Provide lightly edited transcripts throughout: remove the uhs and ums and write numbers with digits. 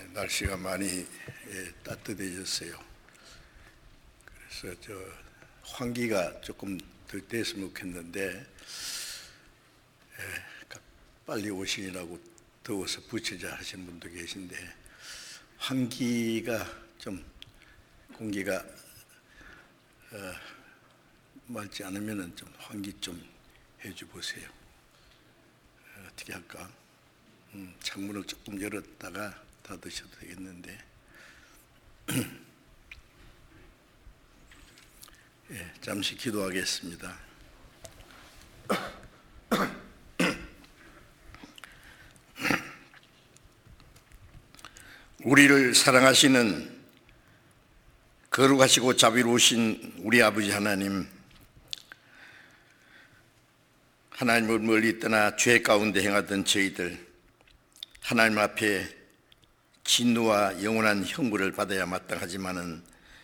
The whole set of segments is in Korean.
날씨가 많이 따뜻해졌어요. 그래서 환기가 조금 덜 됐으면 좋겠는데 빨리 오시라고 더워서 부채자 하시는 분도 계신데, 환기가 좀 공기가 맑지 않으면은 좀 환기 좀 해줘 보세요. 어떻게 할까? 창문을 조금 열었다가 닫으셔도 되겠는데. 잠시 기도하겠습니다. 우리를 사랑하시는 거룩하시고 자비로우신 우리 아버지 하나님, 하나님을 멀리 떠나 죄 가운데 행하던 저희들, 하나님 앞에 진노와 영원한 형벌을 받아야 마땅하지만은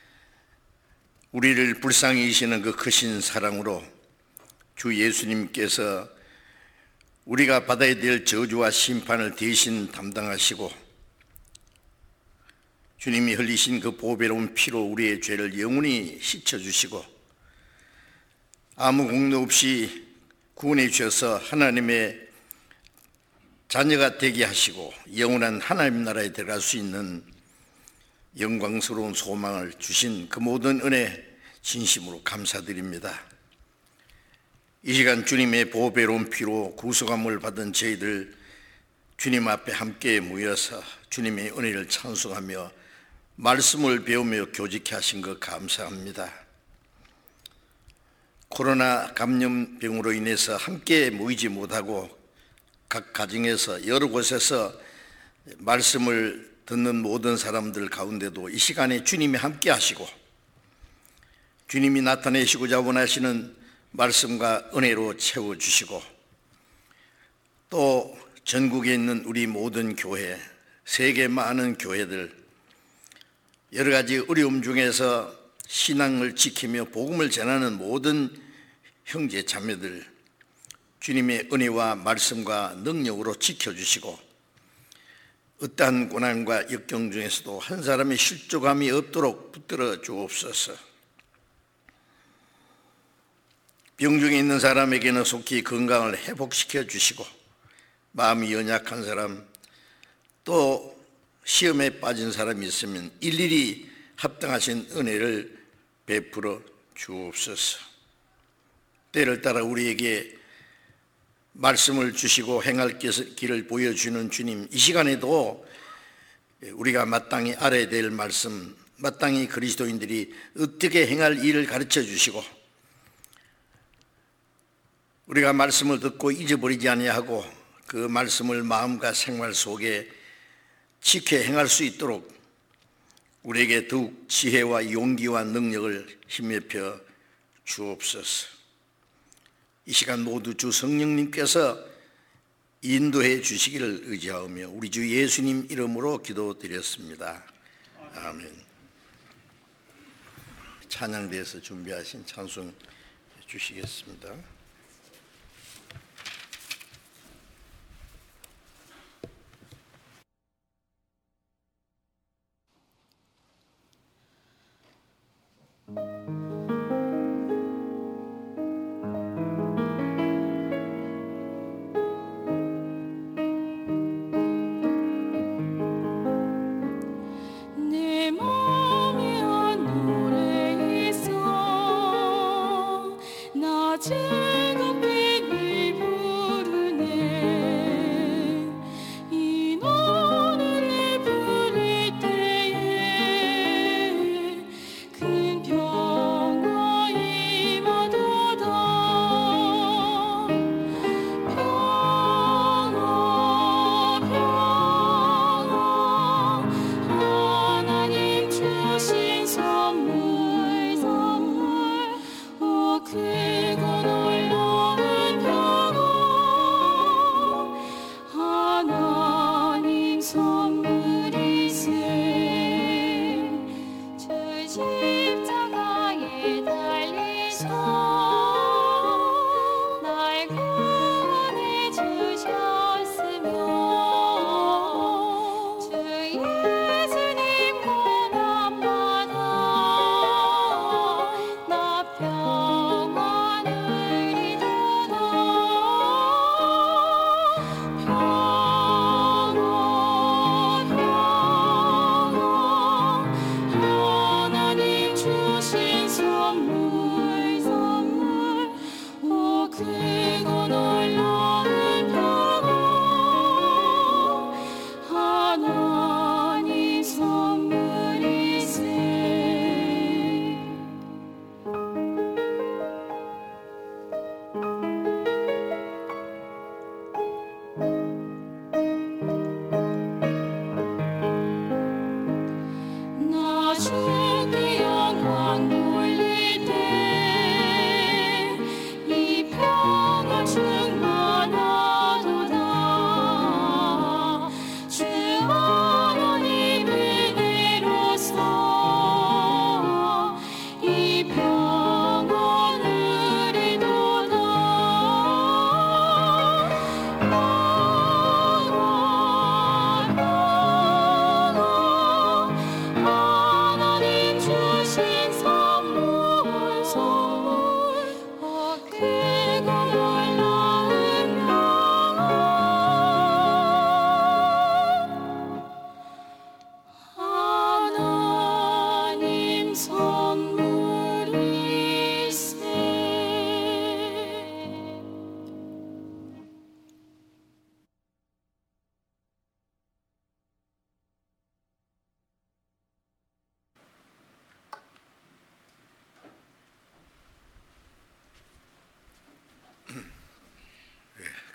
우리를 불쌍히 여기시는 그 크신 사랑으로 주 예수님께서 우리가 받아야 될 저주와 심판을 대신 담당하시고, 주님이 흘리신 그 보배로운 피로 우리의 죄를 영원히 씻어주시고 아무 공로 없이 구원해 주셔서 하나님의 자녀가 되게 하시고 영원한 하나님 나라에 들어갈 수 있는 영광스러운 소망을 주신 그 모든 은혜 진심으로 감사드립니다. 이 시간 주님의 보배로운 피로 구속함을 받은 저희들 주님 앞에 함께 모여서 주님의 은혜를 찬송하며 말씀을 배우며 교직케 하신 것 감사합니다. 코로나 감염병으로 인해서 함께 모이지 못하고 각 가정에서 여러 곳에서 말씀을 듣는 모든 사람들 가운데도 이 시간에 주님이 함께 하시고 주님이 나타내시고자 원하시는 말씀과 은혜로 채워주시고, 또 전국에 있는 우리 모든 교회, 세계 많은 교회들, 여러 가지 어려움 중에서 신앙을 지키며 복음을 전하는 모든 형제 자매들, 주님의 은혜와 말씀과 능력으로 지켜주시고 어떠한 고난과 역경 중에서도 한 사람의 실족함이 없도록 붙들어 주옵소서. 병중에 있는 사람에게는 속히 건강을 회복시켜 주시고, 마음이 연약한 사람, 또 시험에 빠진 사람이 있으면 일일이 합당하신 은혜를 베풀어 주옵소서. 때를 따라 우리에게 말씀을 주시고 행할 길을 보여주는 주님, 이 시간에도 우리가 마땅히 알아야 될 말씀, 마땅히 그리스도인들이 어떻게 행할 일을 가르쳐 주시고, 우리가 말씀을 듣고 잊어버리지 아니하고 그 말씀을 마음과 생활 속에 지켜 행할 수 있도록 우리에게 더욱 지혜와 용기와 능력을 힘입혀 주옵소서. 이 시간 모두 주 성령님께서 인도해 주시기를 의지하며 우리 주 예수님 이름으로 기도드렸습니다. 아멘. 찬양대에서 준비하신 찬송 주시겠습니다. 그건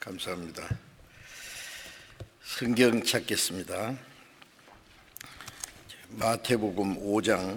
감사합니다. 성경 찾겠습니다. 마태복음 5장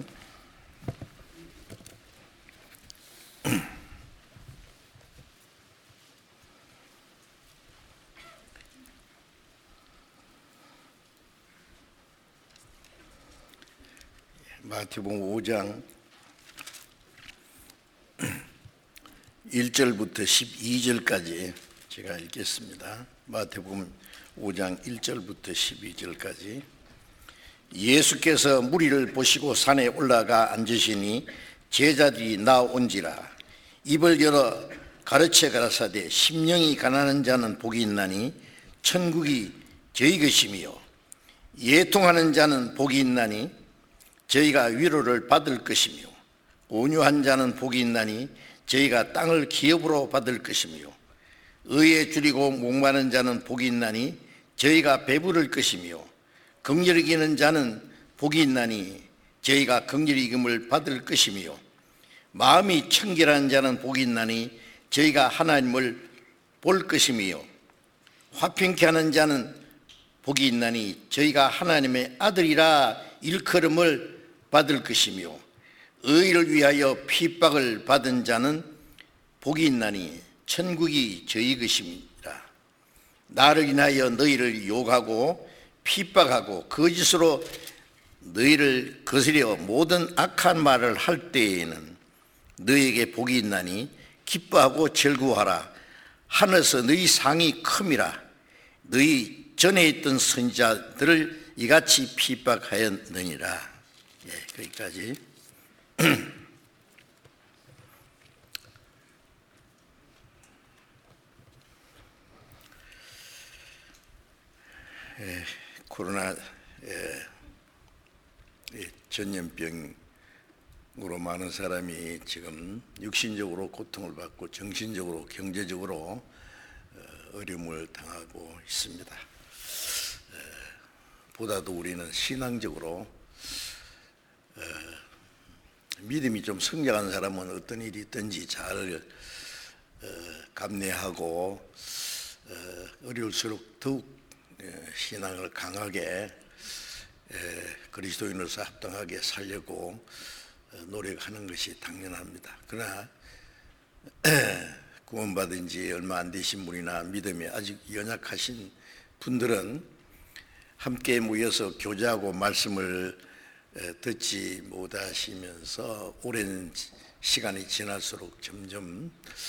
1절부터 12절까지 제가 읽겠습니다. 마태복음 5장 1절부터 12절까지. 예수께서 무리를 보시고 산에 올라가 앉으시니 제자들이 나온지라. 입을 열어 가르쳐 가라사대 심령이 가난한 자는 복이 있나니 천국이 저희 것이며 예통하는 자는 복이 있나니 저희가 위로를 받을 것이며 온유한 자는 복이 있나니 저희가 땅을 기업으로 받을 것이며 의에 줄이고 목마른 자는 복이 있나니 저희가 배부를 것이며 긍휼히 여기는 자는 복이 있나니 저희가 긍휼히 여김을 받을 것이며 마음이 청결한 자는 복이 있나니 저희가 하나님을 볼 것이며 화평케 하는 자는 복이 있나니 저희가 하나님의 아들이라 일컬음을 받을 것이며 의를 위하여 핍박을 받은 자는 복이 있나니 천국이 저희 것입니다. 나를 인하여 너희를 욕하고 핍박하고 거짓으로 너희를 거스려 모든 악한 말을 할 때에는 너희에게 복이 있나니 기뻐하고 즐거워하라. 하늘에서 너희 상이 큼이라. 너희 전에 있던 선지자들을 이같이 핍박하였느니라. 거기까지. 코로나 전염병으로 많은 사람이 지금 육신적으로 고통을 받고 정신적으로 경제적으로 어려움을 당하고 있습니다. 보다도 우리는 신앙적으로 믿음이 좀 성장한 사람은 어떤 일이 있든지 잘 감내하고 어려울수록 더욱 신앙을 강하게 그리스도인으로서 합당하게 살려고 노력하는 것이 당연합니다. 그러나 구원받은 지 얼마 안 되신 분이나 믿음이 아직 연약하신 분들은 함께 모여서 교제하고 말씀을 듣지 못하시면서 오랜 시간이 지날수록 점점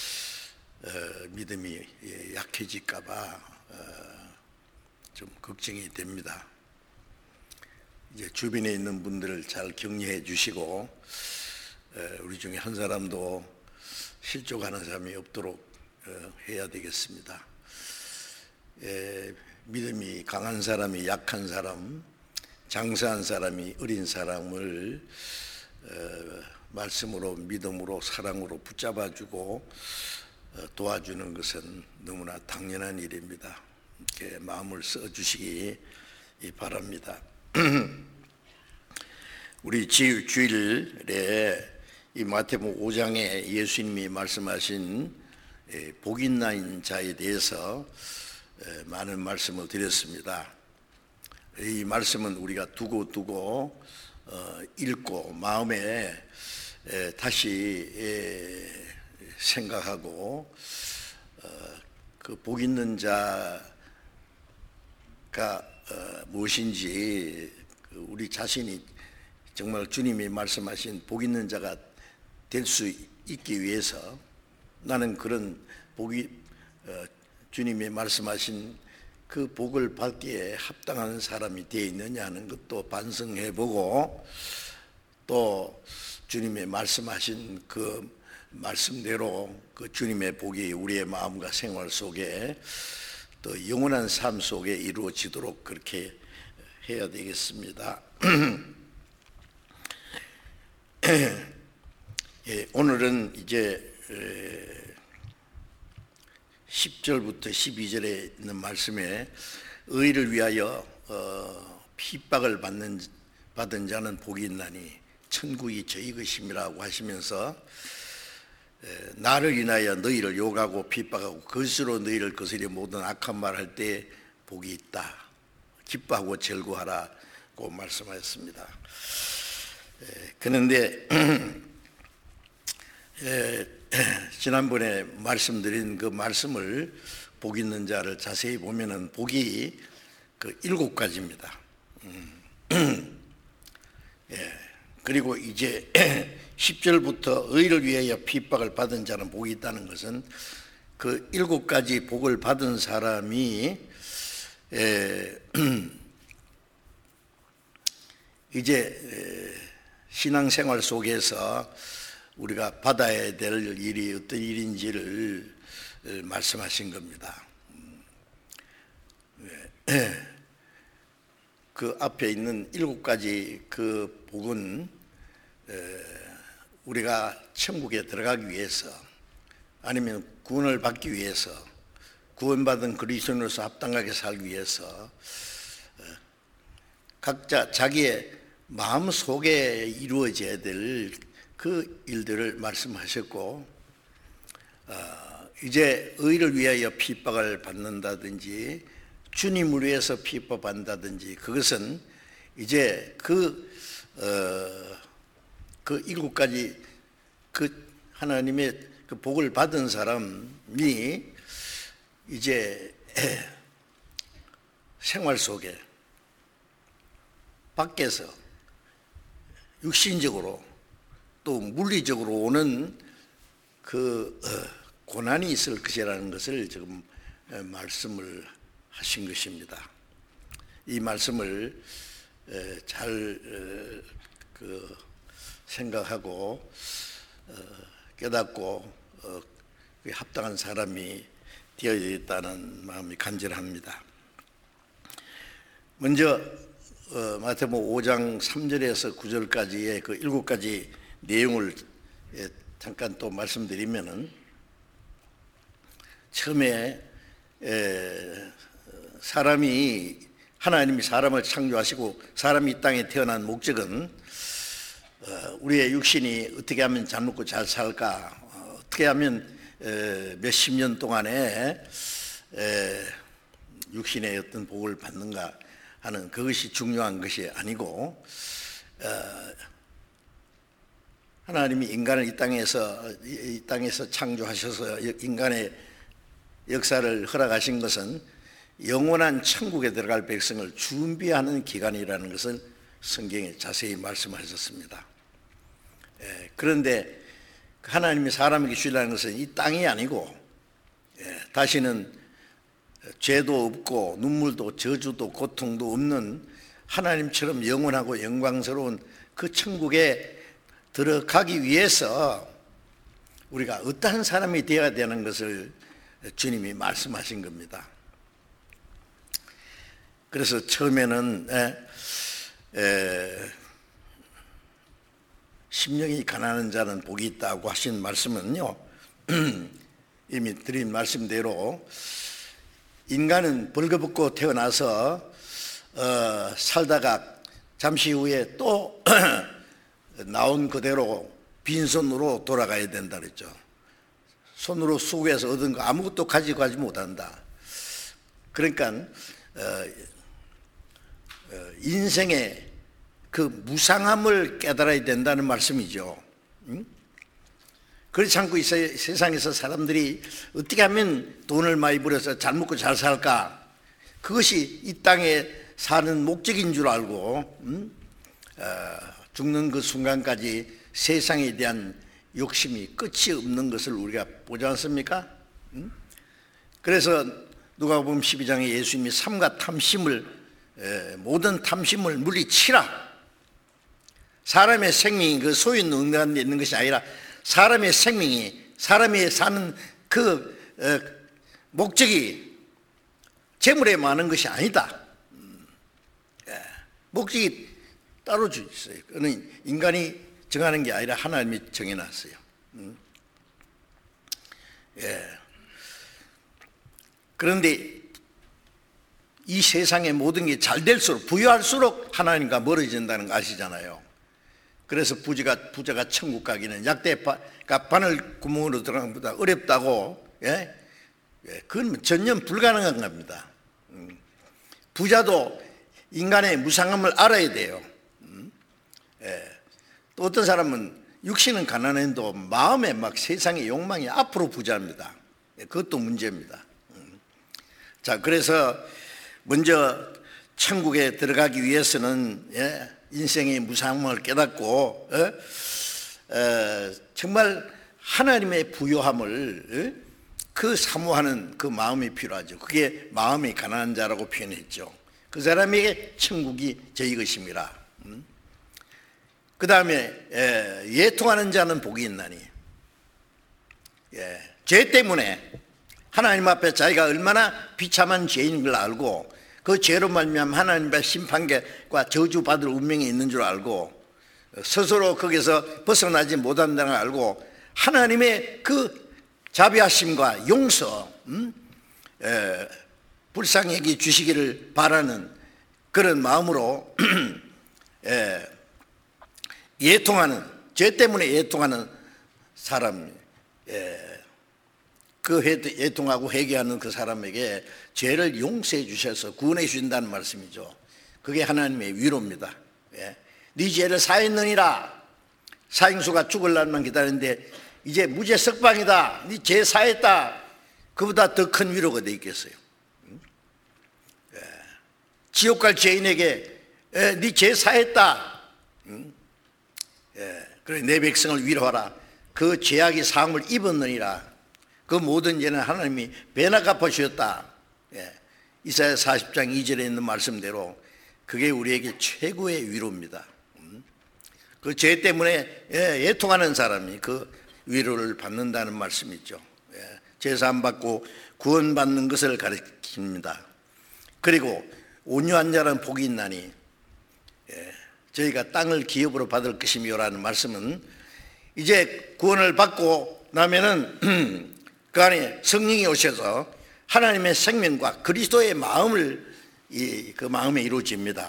믿음이 약해질까 봐 좀 걱정이 됩니다. 이제 주변에 있는 분들을 잘 격려해 주시고 우리 중에 한 사람도 실족하는 사람이 없도록 해야 되겠습니다. 믿음이 강한 사람이 약한 사람, 장사한 사람이 어린 사람을 말씀으로 믿음으로 사랑으로 붙잡아주고 도와주는 것은 너무나 당연한 일입니다. 이렇게 마음을 써주시기 바랍니다. 우리 주일에 이 마태복음 5장에 예수님이 말씀하신 복 있는 자에 대해서 많은 말씀을 드렸습니다. 이 말씀은 우리가 두고 읽고 마음에 다시 생각하고 그 복 있는 자가 무엇인지 우리 자신이 정말 주님이 말씀하신 복 있는 자가 될 수 있기 위해서 나는 그런 복이 주님이 말씀하신 그 복을 받기에 합당한 사람이 되어 있느냐 하는 것도 반성해보고 또 주님의 말씀하신 그 말씀대로 그 주님의 복이 우리의 마음과 생활 속에 또 영원한 삶 속에 이루어지도록 그렇게 해야 되겠습니다. 오늘은 이제 10절부터 12절에 있는 말씀에 의를 위하여 핍박을 받은 자는 복이 있나니 천국이 저희 것임이라고 하시면서 나를 인하여 너희를 욕하고 핍박하고 거짓으로 너희를 거스려 모든 악한 말 할 때 복이 있다. 기뻐하고 즐거워하라고 말씀하셨습니다. 그런데 지난번에 말씀드린 그 말씀을 복 있는 자를 자세히 보면은 복이 그 7가지입니다. 그리고 이제 10절부터 의를 위하여 핍박을 받은 자는 복이 있다는 것은 그 7가지 복을 받은 사람이 이제 신앙생활 속에서 우리가 받아야 될 일이 어떤 일인지를 말씀하신 겁니다. 그 앞에 있는 7가지 그 복은 우리가 천국에 들어가기 위해서 아니면 구원을 받기 위해서 구원받은 그리스도인으로서 합당하게 살기 위해서 각자 자기의 마음 속에 이루어져야 될 그 일들을 말씀하셨고, 이제 의를 위하여 핍박을 받는다든지 주님을 위해서 핍박받는다든지 그것은 이제 그 7가지 그 하나님의 그 복을 받은 사람이 이제 생활 속에 밖에서 육신적으로 또 물리적으로 오는 그 고난이 있을 것이라는 것을 지금 말씀을 하신 것입니다. 이 말씀을 잘 생각하고 깨닫고 합당한 사람이 되어야겠다는 마음이 간절합니다. 먼저 마태복음 5장 3절에서 9절까지의 그 7가지 내용을 잠깐 또 말씀드리면은, 처음에 하나님이 사람을 창조하시고 사람이 이 땅에 태어난 목적은 우리의 육신이 어떻게 하면 잘 먹고 잘 살까, 어떻게 하면 몇십 년 동안에 육신의 어떤 복을 받는가 하는 그것이 중요한 것이 아니고, 하나님이 인간을 이 땅에서 창조하셔서 인간의 역사를 허락하신 것은 영원한 천국에 들어갈 백성을 준비하는 기간이라는 것을 성경에 자세히 말씀하셨습니다. 그런데 하나님이 사람에게 주시라는 것은 이 땅이 아니고 다시는 죄도 없고 눈물도 저주도 고통도 없는 하나님처럼 영원하고 영광스러운 그 천국에 들어가기 위해서 우리가 어떠한 사람이 되어야 되는 것을 주님이 말씀하신 겁니다. 그래서 처음에는 심령이 가난한 자는 복이 있다고 하신 말씀은요, 이미 드린 말씀대로 인간은 벌거벗고 태어나서 살다가 잠시 후에 또 나온 그대로 빈손으로 돌아가야 된다 그랬죠. 손으로 수고해서 얻은 거 아무것도 가지고 가지 못한다. 그러니까 인생의 그 무상함을 깨달아야 된다는 말씀이죠. 그렇지 않고 세상에서 사람들이 어떻게 하면 돈을 많이 벌여서 잘 먹고 잘 살까, 그것이 이 땅에 사는 목적인 줄 알고 죽는 그 순간까지 세상에 대한 욕심이 끝이 없는 것을 우리가 보지 않습니까? 그래서 누가복음 12장에 예수님이 삼가 탐심을, 모든 탐심을 물리치라. 사람의 생명이 그 소유 있는 데 있는 것이 아니라 사람의 생명이, 사람이 사는 그 목적이 재물에 많은 것이 아니다. 목적이 따로 있어요. 그는 인간이 정하는 게 아니라 하나님이 정해놨어요. 그런데 이 세상의 모든 게 잘 될수록, 부유할수록 하나님과 멀어진다는 거 아시잖아요. 그래서 부자가 천국 가기는 약대가 바늘 구멍으로 들어가는 것보다 어렵다고. 예? 그건 전혀 불가능한 겁니다. 부자도 인간의 무상함을 알아야 돼요. 또 어떤 사람은 육신은 가난해도 마음에 막 세상의 욕망이 앞으로 부자입니다. 그것도 문제입니다. 자, 그래서 먼저 천국에 들어가기 위해서는 인생의 무상함을 깨닫고 정말 하나님의 부요함을 그 사모하는 그 마음이 필요하죠. 그게 마음이 가난한 자라고 표현했죠. 그 사람에게 천국이 저희 것입니다. 그 다음에 예통하는 자는 복이 있나니. 죄 때문에 하나님 앞에 자기가 얼마나 비참한 죄인 걸 알고 그 죄로 말미암아 하나님의 심판과 저주받을 운명이 있는 줄 알고 스스로 거기서 벗어나지 못한다는 걸 알고 하나님의 그 자비하심과 용서, 불쌍하게 주시기를 바라는 그런 마음으로 예통하는, 죄 때문에 예통하는 사람, 그 예통하고 회개하는 그 사람에게 죄를 용서해 주셔서 구원해 주신다는 말씀이죠. 그게 하나님의 위로입니다. 네 죄를 사했느니라. 사형수가 죽을 날만 기다리는데 이제 무죄 석방이다. 네 죄 사했다. 그보다 더 큰 위로가 돼 있겠어요. 지옥 갈 죄인에게 네 죄 사했다. 그래 내 백성을 위로하라. 그 죄악이 사함을 입었느니라. 그 모든 죄는 하나님이 배나 갚아 주셨다. 이사야 40장 2절에 있는 말씀대로 그게 우리에게 최고의 위로입니다. 그 죄 때문에 예통하는 사람이 그 위로를 받는다는 말씀이죠. 제사함 받고 구원받는 것을 가리킵니다. 그리고 온유한 자는 복이 있나니 저희가 땅을 기업으로 받을 것이며라는 말씀은 이제 구원을 받고 나면은 그 안에 성령이 오셔서 하나님의 생명과 그리스도의 마음을 그 마음에 이루어집니다.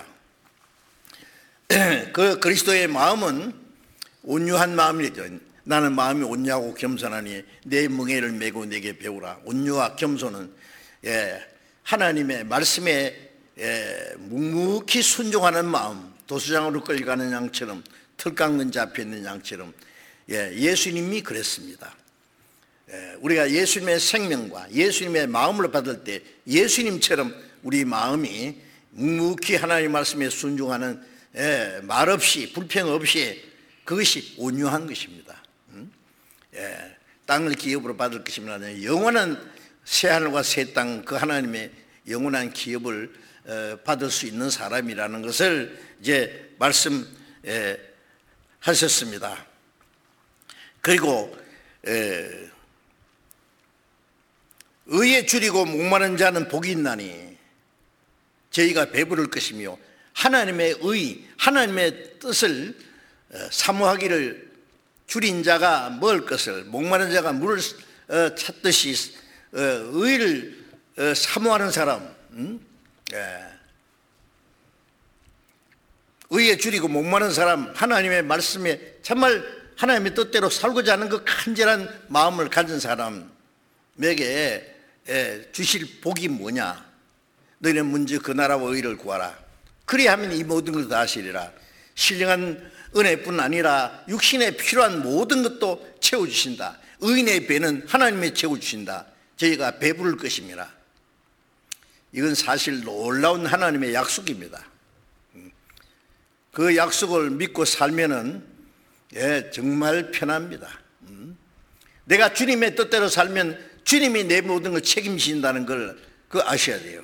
그 그리스도의 마음은 온유한 마음이죠. 나는 마음이 온유하고 겸손하니 내 멍에를 메고 내게 배우라. 온유와 겸손은 하나님의 말씀에 묵묵히 순종하는 마음, 도수장으로 끌려가는 양처럼, 털 깎는 자 앞에 있는 양처럼 예수님이 그랬습니다. 우리가 예수님의 생명과 예수님의 마음을 받을 때 예수님처럼 우리 마음이 묵묵히 하나님의 말씀에 순종하는 말없이 불평 없이 그것이 온유한 것입니다. 땅을 기업으로 받을 것이면 영원한 새하늘과 새 땅 그 하나님의 영원한 기업을 받을 수 있는 사람이라는 것을 이제 말씀하셨습니다. 그리고 의에 줄이고 목마른 자는 복이 있나니 저희가 배부를 것이며 하나님의 의, 하나님의 뜻을 사모하기를 줄인 자가 먹을 것을, 목마른 자가 물을 찾듯이 의를 사모하는 사람, 의에 줄이고 목마른 사람, 하나님의 말씀에 정말 하나님의 뜻대로 살고자 하는 그 간절한 마음을 가진 사람에게 주실 복이 뭐냐? 너희는 먼저 그 나라와 의를 구하라. 그리하면 이 모든 것을 다 하시리라. 신령한 은혜뿐 아니라 육신에 필요한 모든 것도 채워주신다. 의인의 배는 하나님이 채워주신다. 저희가 배부를 것입니다. 이건 사실 놀라운 하나님의 약속입니다. 그 약속을 믿고 살면은 정말 편합니다. 내가 주님의 뜻대로 살면 주님이 내 모든 걸 책임지신다는 걸 아셔야 돼요.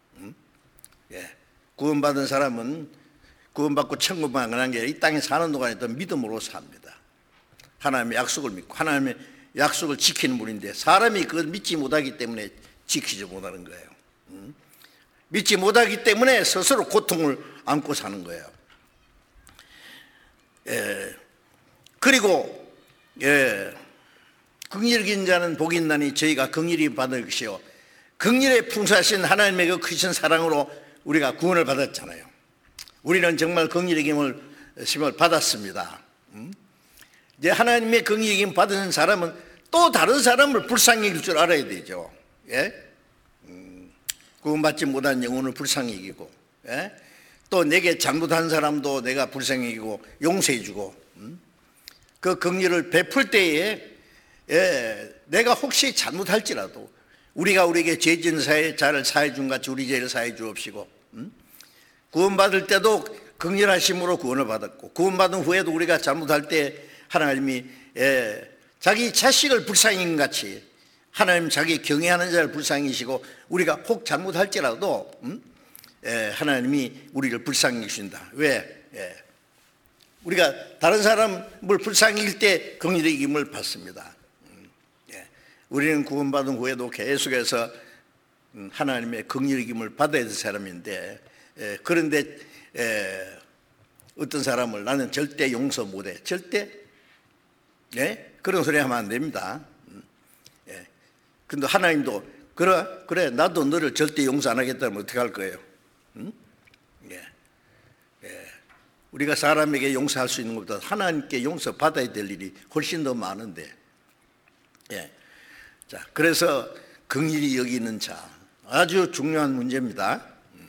구원받은 사람은 구원받고 천국만 가는 게 이 땅에 사는 동안에 또 믿음으로 삽니다. 하나님의 약속을 믿고 하나님의 약속을 지키는 분인데 사람이 그걸 믿지 못하기 때문에 지키지 못하는 거예요. 믿지 못하기 때문에 스스로 고통을 안고 사는 거예요. 그리고 긍휼히 여긴 자는 복이 있나니 저희가 긍휼히 받을 것이요 긍휼에 풍성하신 하나님의 그 크신 사랑으로 우리가 구원을 받았잖아요. 우리는 정말 긍휼히 여김을 심을 받았습니다. 이제 하나님의 긍휼히 여김 받은 사람은 또 다른 사람을 불쌍히 여길 줄 알아야 되죠. 예? 구원받지 못한 영혼을 불쌍히 여기고, 예? 또 내게 잘못한 사람도 내가 불쌍히 여기고 용서해 주고, 그 긍휼을 베풀 때에 내가 혹시 잘못할지라도 우리가 우리에게 죄 지은 자를 사해 준 같이 우리 죄를 사해 주옵시고, 구원받을 때도 긍휼하심으로 구원을 받았고, 구원받은 후에도 우리가 잘못할 때 하나님이 자기 자식을 불쌍히 여긴 같이 하나님 자기 경외하는 자를 불쌍히 여기시고, 우리가 혹 잘못할지라도 하나님이 우리를 불쌍히 여기신다. 왜? 우리가 다른 사람을 불쌍히 여길 때 긍휼의 여김을 받습니다. 우리는 구원받은 후에도 계속해서 하나님의 긍휼의 여김을 받아야 될 사람인데, 그런데 어떤 사람을 나는 절대 용서 못해, 절대 그런 소리 하면 안 됩니다. 근데 하나님도 그래 나도 너를 절대 용서 안 하겠다면 어떻게 할 거예요? 우리가 사람에게 용서할 수 있는 것보다 하나님께 용서 받아야 될 일이 훨씬 더 많은데, 자, 그래서 긍휼히 여기는 자, 아주 중요한 문제입니다.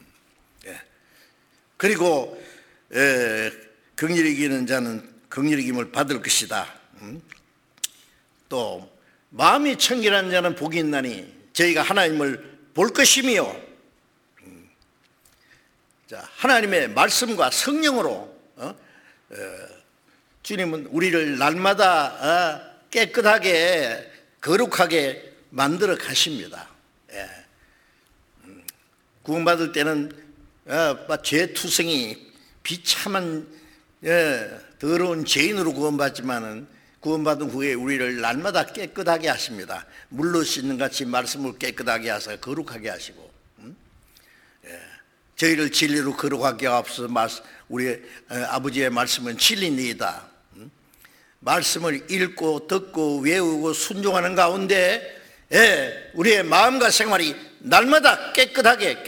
그리고 긍휼히 여기는 자는 긍휼히 여김을 받을 것이다. 또 마음이 청결한 자는 복이 있나니 저희가 하나님을 볼 것이며, 자, 하나님의 말씀과 성령으로 주님은 우리를 날마다 깨끗하게 거룩하게 만들어 가십니다. 구원받을 때는 죄투성이 비참한 더러운 죄인으로 구원받지만은 구원받은 후에 우리를 날마다 깨끗하게 하십니다. 물로 씻는 같이 말씀을 깨끗하게 하사 거룩하게 하시고, 저희를 진리로 거룩하게 하옵소서. 우리 아버지의 말씀은 진리니이다. 말씀을 읽고 듣고 외우고 순종하는 가운데 우리의 마음과 생활이 날마다 깨끗하게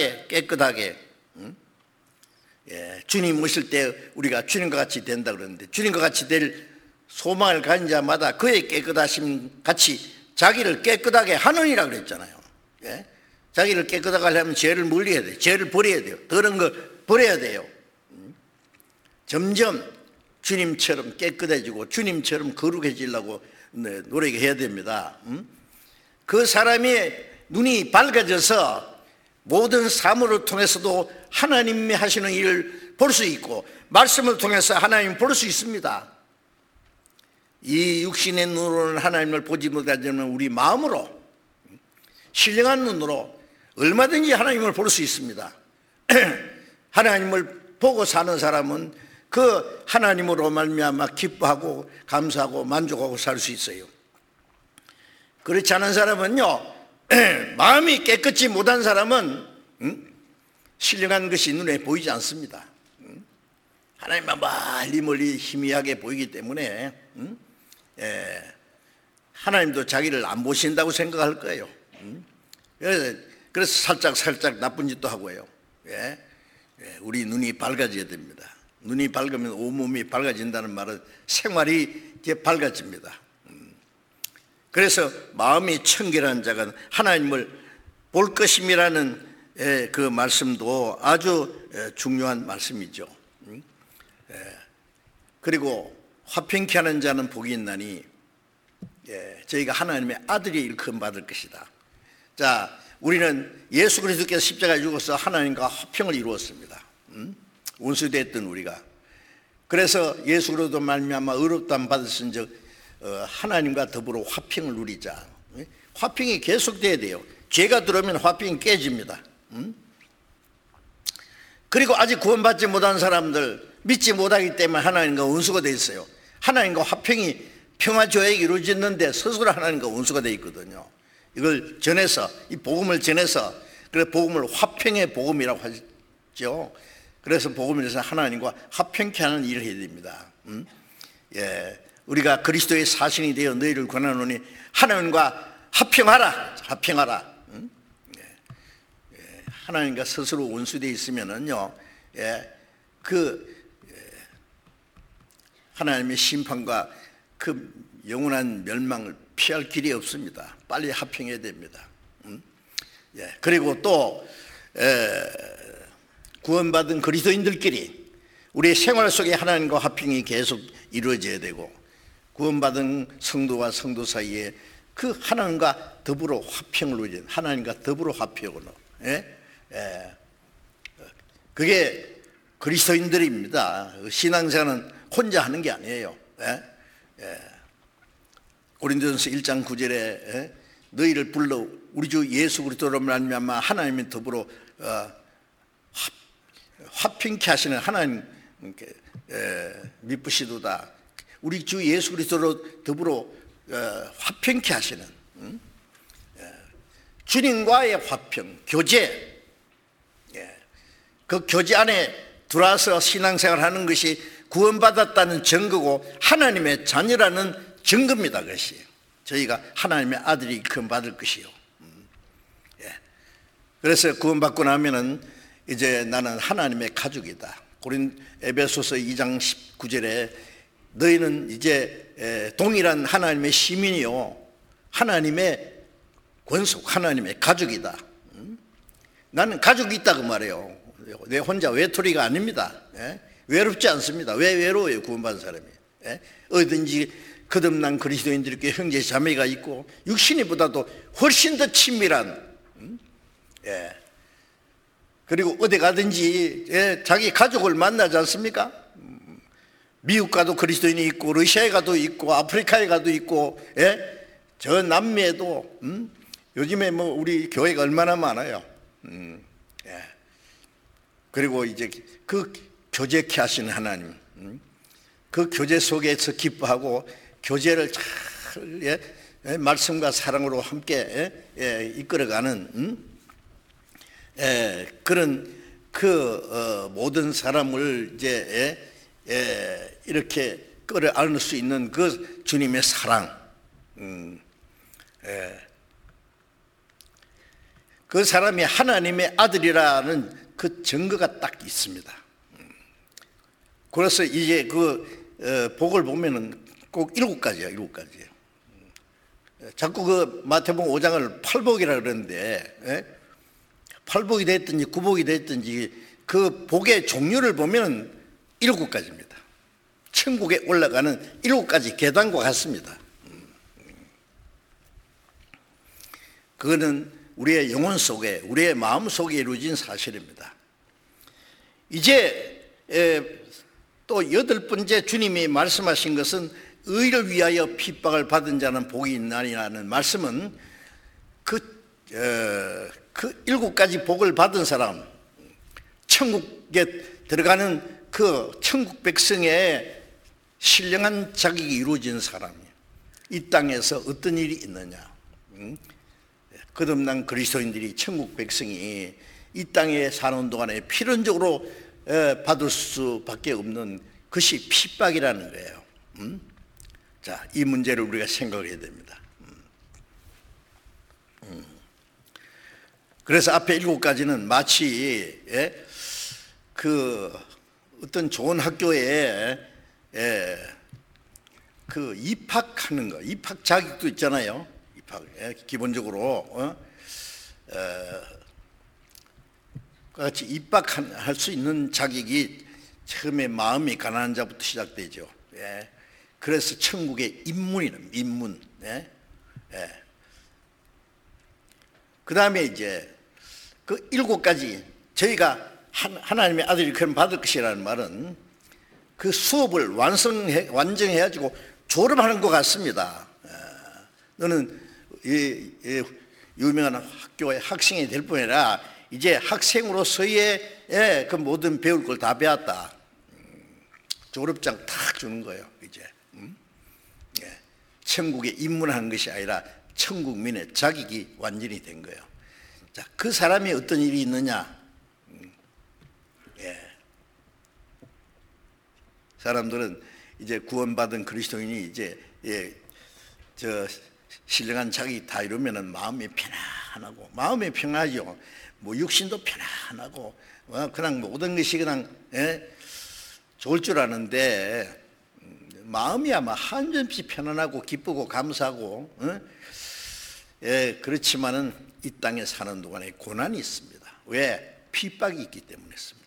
주님 오실 때 우리가 주님과 같이 된다 그러는데, 주님과 같이 될 소망을 가진 자마다 그의 깨끗하심 같이 자기를 깨끗하게 하느니라 그랬잖아요. 자기를 깨끗하게 하려면 죄를 멀리해야 돼요. 죄를 버려야 돼요. 더러운 거 버려야 돼요. 점점 주님처럼 깨끗해지고 주님처럼 거룩해지려고 노력해야 됩니다. 그 사람이 눈이 밝아져서 모든 사물을 통해서도 하나님이 하시는 일을 볼 수 있고, 말씀을 통해서 하나님을 볼 수 있습니다. 이 육신의 눈으로는 하나님을 보지 못하지만 우리 마음으로, 신령한 눈으로 얼마든지 하나님을 볼 수 있습니다. 하나님을 보고 사는 사람은 그 하나님으로 말미암아 기뻐하고 감사하고 만족하고 살 수 있어요. 그렇지 않은 사람은요, 마음이 깨끗지 못한 사람은 신령한 것이 눈에 보이지 않습니다. 하나님만 멀리 희미하게 보이기 때문에 하나님도 자기를 안 보신다고 생각할 거예요. 그래서 살짝 나쁜 짓도 하고요. 우리 눈이 밝아져야 됩니다. 눈이 밝으면 온몸이 밝아진다는 말은 생활이 이제 밝아집니다. 그래서 마음이 청결한 자가 하나님을 볼 것임이라는 그 말씀도 아주 중요한 말씀이죠. 그리고 화평케 하는 자는 복이 있나니 저희가 하나님의 아들이 일컬음 받을 것이다. 자, 우리는 예수 그리스도께서 십자가에 죽어서 하나님과 화평을 이루었습니다. 원수됐던 우리가. 그래서 예수 그리스도 말미암아 의롭다함 받으신즉 하나님과 더불어 화평을 누리자. 화평이 계속돼야 돼요. 죄가 들어오면 화평이 깨집니다. 그리고 아직 구원받지 못한 사람들, 믿지 못하기 때문에 하나님과 원수가 돼 있어요. 하나님과 화평이 평화조약이 이루어졌는데 스스로 하나님과 원수가 돼 있거든요. 이걸 전해서, 이 복음을 전해서, 그래서 복음을 화평의 복음이라고 하죠. 그래서 복음에서 하나님과 화평케 하는 일을 해야 됩니다. 우리가 그리스도의 사신이 되어 너희를 권하노니 하나님과 화평하라. 하나님과 스스로 원수되어 있으면은요, 하나님의 심판과 그 영원한 멸망을 피할 길이 없습니다. 빨리 합평해야 됩니다. 예. 그리고 또 구원받은 그리스도인들끼리 우리의 생활 속에 하나님과 합평이 계속 이루어져야 되고, 구원받은 성도와 성도 사이에 그 하나님과 더불어 화평을 누리는, 하나님과 더불어 화평을, 그게 그리스도인들입니다. 신앙생활은 혼자 하는 게 아니에요. 고린도전서 1장 9절에 너희를 불러 우리 주 예수 그리스도로 말미암아 하나님이 더불어 화평케 하시는 하나님 미쁘시도다. 우리 주 예수 그리스도로 더불어 화평케 하시는 주님과의 화평, 교제, 그 교제 안에 들어와서 신앙생활 하는 것이 구원받았다는 증거고 하나님의 자녀라는 증거입니다. 그것이 저희가 하나님의 아들이 구원받을 것이요. 그래서 구원받고 나면은 이제 나는 하나님의 가족이다. 에베소서 2장 19절에 너희는 이제 동일한 하나님의 시민이요 하나님의 권속, 하나님의 가족이다. 나는 가족이 있다고 말해요. 내 혼자 외톨이가 아닙니다. 외롭지 않습니다. 왜 외로워요? 구원받은 사람이. 어디든지 거듭난 그리스도인들께 형제 자매가 있고 육신이보다도 훨씬 더 친밀한, 그리고 어디 가든지 자기 가족을 만나지 않습니까? 미국 가도 그리스도인이 있고 러시아에 가도 있고 아프리카에 가도 있고 저 남미에도 요즘에 뭐 우리 교회가 얼마나 많아요. 그리고 이제 그 교제케 하시는 하나님, 그 교제 속에서 기뻐하고 교제를 잘 말씀과 사랑으로 함께 이끌어가는 그런 그 모든 사람을 이제 이렇게 끌어안을 수 있는 그 주님의 사랑, 그 사람이 하나님의 아들이라는 그 증거가 딱 있습니다. 그래서 이제 그 복을 보면은 꼭 7가지예요. 7가지. 자꾸 그 마태복음 5장을 팔복이라 그러는데 팔복이 됐든지 구복이 됐든지 그 복의 종류를 보면 7가지입니다. 천국에 올라가는 7가지 계단과 같습니다. 그거는 우리의 영혼 속에, 우리의 마음 속에 이루어진 사실입니다. 이제 또 8번째 주님이 말씀하신 것은 의를 위하여 핍박을 받은 자는 복이 있나니라는 말씀은 그 7가지 복을 받은 사람, 천국에 들어가는 그 천국 백성의 신령한 자격이 이루어진 사람이 이 땅에서 어떤 일이 있느냐, 거듭난 그리스도인들이, 천국 백성이 이 땅에 사는 동안에 필연적으로 받을 수밖에 없는 것이 핍박이라는 거예요. 자, 이 문제를 우리가 생각해야 됩니다. 그래서 앞에 7가지는 마치 그 어떤 좋은 학교에 그 입학하는 거, 입학 자격도 있잖아요. 입학, 기본적으로 같이 입학할 수 있는 자격이 처음에 마음이 가난한 자부터 시작되죠. 그래서 천국의 입문이랍니다. 입문. 그 다음에 이제 그 7가지 저희가 하나님의 아들이 그럼 받을 것이라는 말은 그 수업을 완정해가지고 졸업하는 것 같습니다. 너는 유명한 학교의 학생이 될 뿐 아니라 이제 학생으로서의 그 모든 배울 걸 다 배웠다. 졸업장 탁 주는 거예요. 이제 천국에 입문하는 것이 아니라 천국민의 자격이 완전히 된 거예요. 자, 그 사람이 어떤 일이 있느냐? 사람들은 이제 구원받은 그리스도인이 이제 저 신령한 자격이 다 이루면은 마음이 편안하고, 마음이 평안하죠. 뭐 육신도 편안하고 그냥 모든 것이 그냥 좋을 줄 아는데 마음이 아마 한점씩 편안하고 기쁘고 감사하고, 그렇지만은 이 땅에 사는 동안에 고난이 있습니다. 왜? 핍박이 있기 때문이었습니다.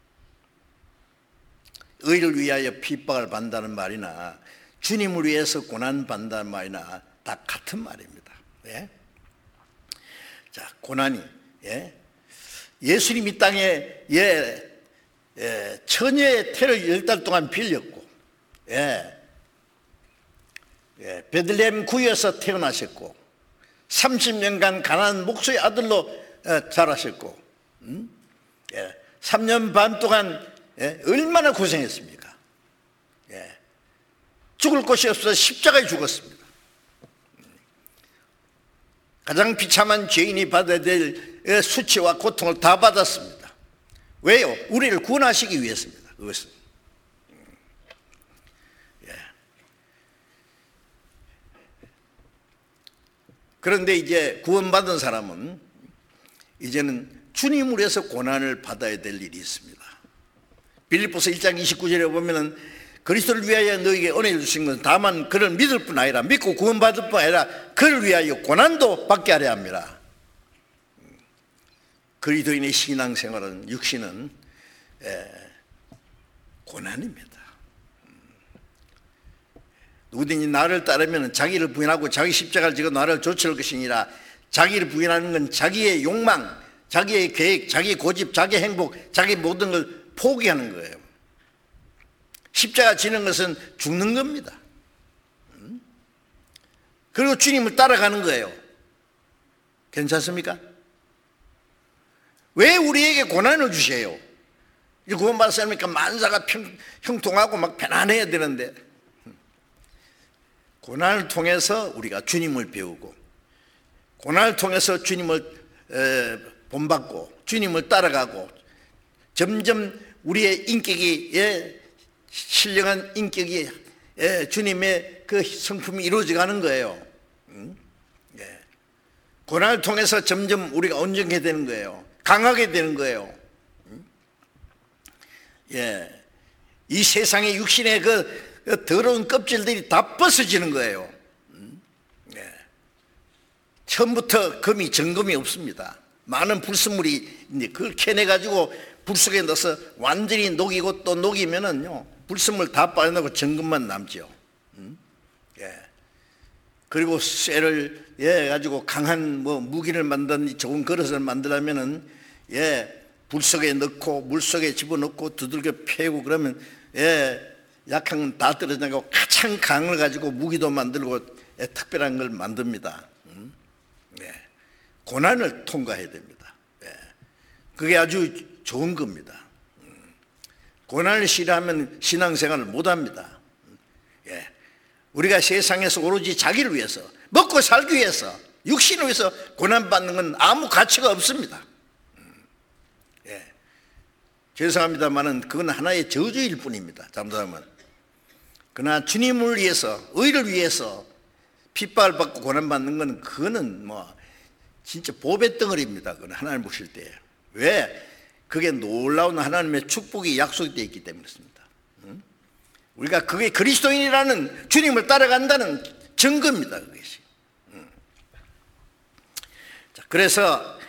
의를 위하여 핍박을 받는다는 말이나 주님을 위해서 고난 받는다는 말이나 다 같은 말입니다. 예? 자, 고난이, 예수님 이 땅에 처녀의 태를 10달 동안 빌렸고, 베들레헴 구유에서 태어나셨고 30년간 가난한 목수의 아들로 자라셨고, 3년 반 동안 얼마나 고생했습니까? 죽을 곳이 없어서 십자가에 죽었습니다. 가장 비참한 죄인이 받아야 될 수치와 고통을 다 받았습니다. 왜요? 우리를 구원하시기 위해서입니다. 그것은. 그런데 이제 구원받은 사람은 이제는 주님을 위해서 고난을 받아야 될 일이 있습니다. 빌립보서 1장 29절에 보면은 그리스도를 위하여 너에게 은혜를 주신 것은 다만 그를 믿을 뿐 아니라 믿고 구원받을 뿐 아니라 그를 위하여 고난도 받게 하려 합니다. 그리스도인의 신앙생활은 육신은 고난입니다. 누구든지 나를 따르면 자기를 부인하고 자기 십자가를 지고 나를 쫓을 것이니라. 자기를 부인하는 건 자기의 욕망, 자기의 계획, 자기의 고집, 자기의 행복, 자기 모든 걸 포기하는 거예요. 십자가 지는 것은 죽는 겁니다. 그리고 주님을 따라가는 거예요. 괜찮습니까? 왜 우리에게 고난을 주세요? 구원받은 사람이니까 만사가 형통하고 막 편안해야 되는데, 고난을 통해서 우리가 주님을 배우고, 고난을 통해서 주님을 본받고 주님을 따라가고, 점점 우리의 인격이 신령한 인격이 주님의 그 성품이 이루어져가는 거예요. 고난을 통해서 점점 우리가 온전하게 되는 거예요. 강하게 되는 거예요. 이 세상의 육신의 그 더러운 껍질들이 다 벗어지는 거예요. 처음부터 금이 점검이 없습니다. 많은 불순물이 이제 그걸 캐내가지고 불 속에 넣어서 완전히 녹이고 또 녹이면은요, 불순물 다 빠져나고 점검만 남죠. 그리고 쇠를 가지고 강한 무기를 만든 좋은 그릇을 만들려면은 불 속에 넣고 물 속에 집어넣고 두들겨 패고 그러면 약한 건 다 떨어져나가고 가장 강을 가지고 무기도 만들고 특별한 걸 만듭니다. 고난을 통과해야 됩니다. 그게 아주 좋은 겁니다. 고난을 싫어하면 신앙생활을 못합니다. 우리가 세상에서 오로지 자기를 위해서, 먹고 살기 위해서, 육신을 위해서 고난받는 건 아무 가치가 없습니다. 죄송합니다만은 그건 하나의 저주일 뿐입니다. 잘못하면. 그러나 주님을 위해서, 의를 위해서 핍박을 받고 고난받는 건 그거는 진짜 보배 덩어리입니다. 그건 하나님 보실 때. 왜? 그게 놀라운 하나님의 축복이 약속되어 있기 때문이었습니다. 우리가 그게 그리스도인이라는 주님을 따라간다는 증거입니다. 그것이. 자, 그래서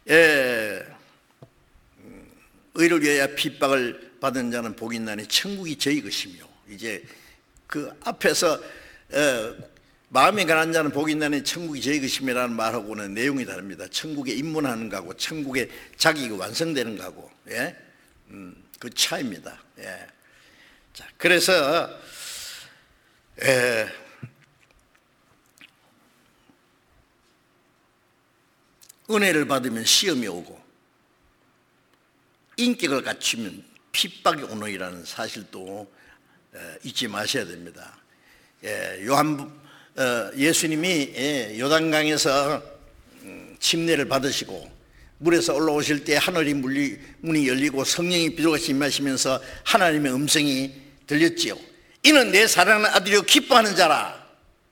의를 위하여 핍박을 받은 자는 복이 있나니 천국이 저희 것이며, 이제 그 앞에서 마음이 가난 자는 복이 있나니 천국이 저희 것이며라는 말하고는 내용이 다릅니다. 천국에 입문하는 거하고 천국에 자기가 완성되는 거하고, 그 차이입니다. 자, 그래서 은혜를 받으면 시험이 오고 인격을 갖추면 핍박이 오느니라는 사실도 잊지 마셔야 됩니다. 예수님이 요단강에서 침례를 받으시고 물에서 올라오실 때 하늘이 문이 열리고 성령이 비로같이 임하시면서 하나님의 음성이 들렸지요. 이는 내 사랑하는 아들이요 기뻐하는 자라.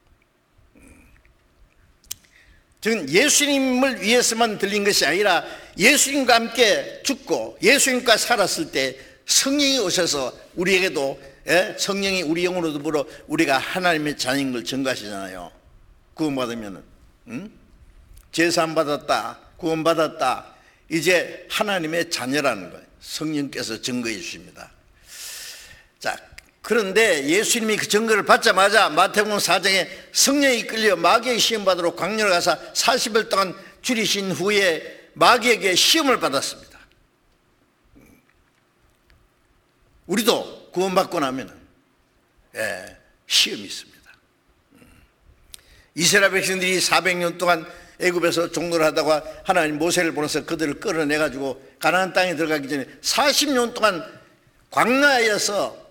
즉 예수님을 위해서만 들린 것이 아니라 예수님과 함께 죽고 예수님과 살았을 때 성령이 오셔서 우리에게도 성령이 우리 영으로 더불어 우리가 하나님의 자녀인 걸 증거하시잖아요. 구원받으면은, 제사함 받았다, 구원받았다, 이제 하나님의 자녀라는 거예요. 성령께서 증거해 주십니다. 자, 그런데 예수님이 그 증거를 받자마자 마태복음 4장에 성령이 이끌려 마귀의 시험 받으러 광야로 가서 40일 동안 줄이신 후에 마귀에게 시험을 받았습니다. 우리도 구원받고 나면 시험이 있습니다. 이스라엘 백성들이 400년 동안 애굽에서 종노를 하다가 하나님 모세를 보내서 그들을 끌어내가지고 가나안 땅에 들어가기 전에 40년 동안 광야에서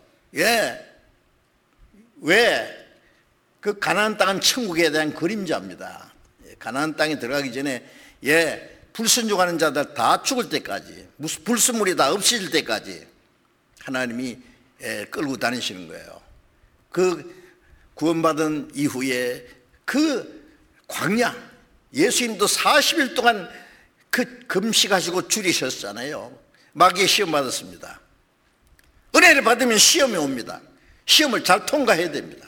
왜? 그 가나안 땅은 천국에 대한 그림자입니다. 가나안 땅에 들어가기 전에 불순종하는 자들 다 죽을 때까지, 불순물이 다 없어질 때까지 하나님이 끌고 다니시는 거예요. 그 구원받은 이후에 그 광야, 예수님도 40일 동안 그 금식하시고 줄이셨잖아요. 마귀의 시험 받았습니다. 은혜를 받으면 시험이 옵니다. 시험을 잘 통과해야 됩니다.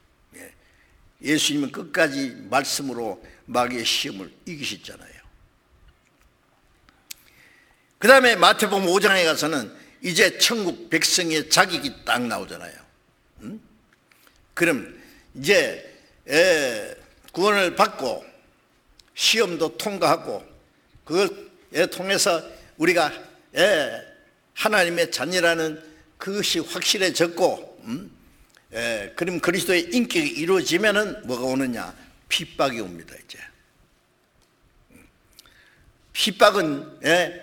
예수님은 끝까지 말씀으로 마귀의 시험을 이기셨잖아요. 그 다음에 마태복음 5장에 가서는 이제 천국 백성의 자격이 딱 나오잖아요. 그럼 이제 구원을 받고 시험도 통과하고 그걸 통해서 우리가 하나님의 자녀라는 그것이 확실해졌고, 그럼 그리스도의 인격이 이루어지면은 뭐가 오느냐? 핍박이 옵니다. 이제 핍박은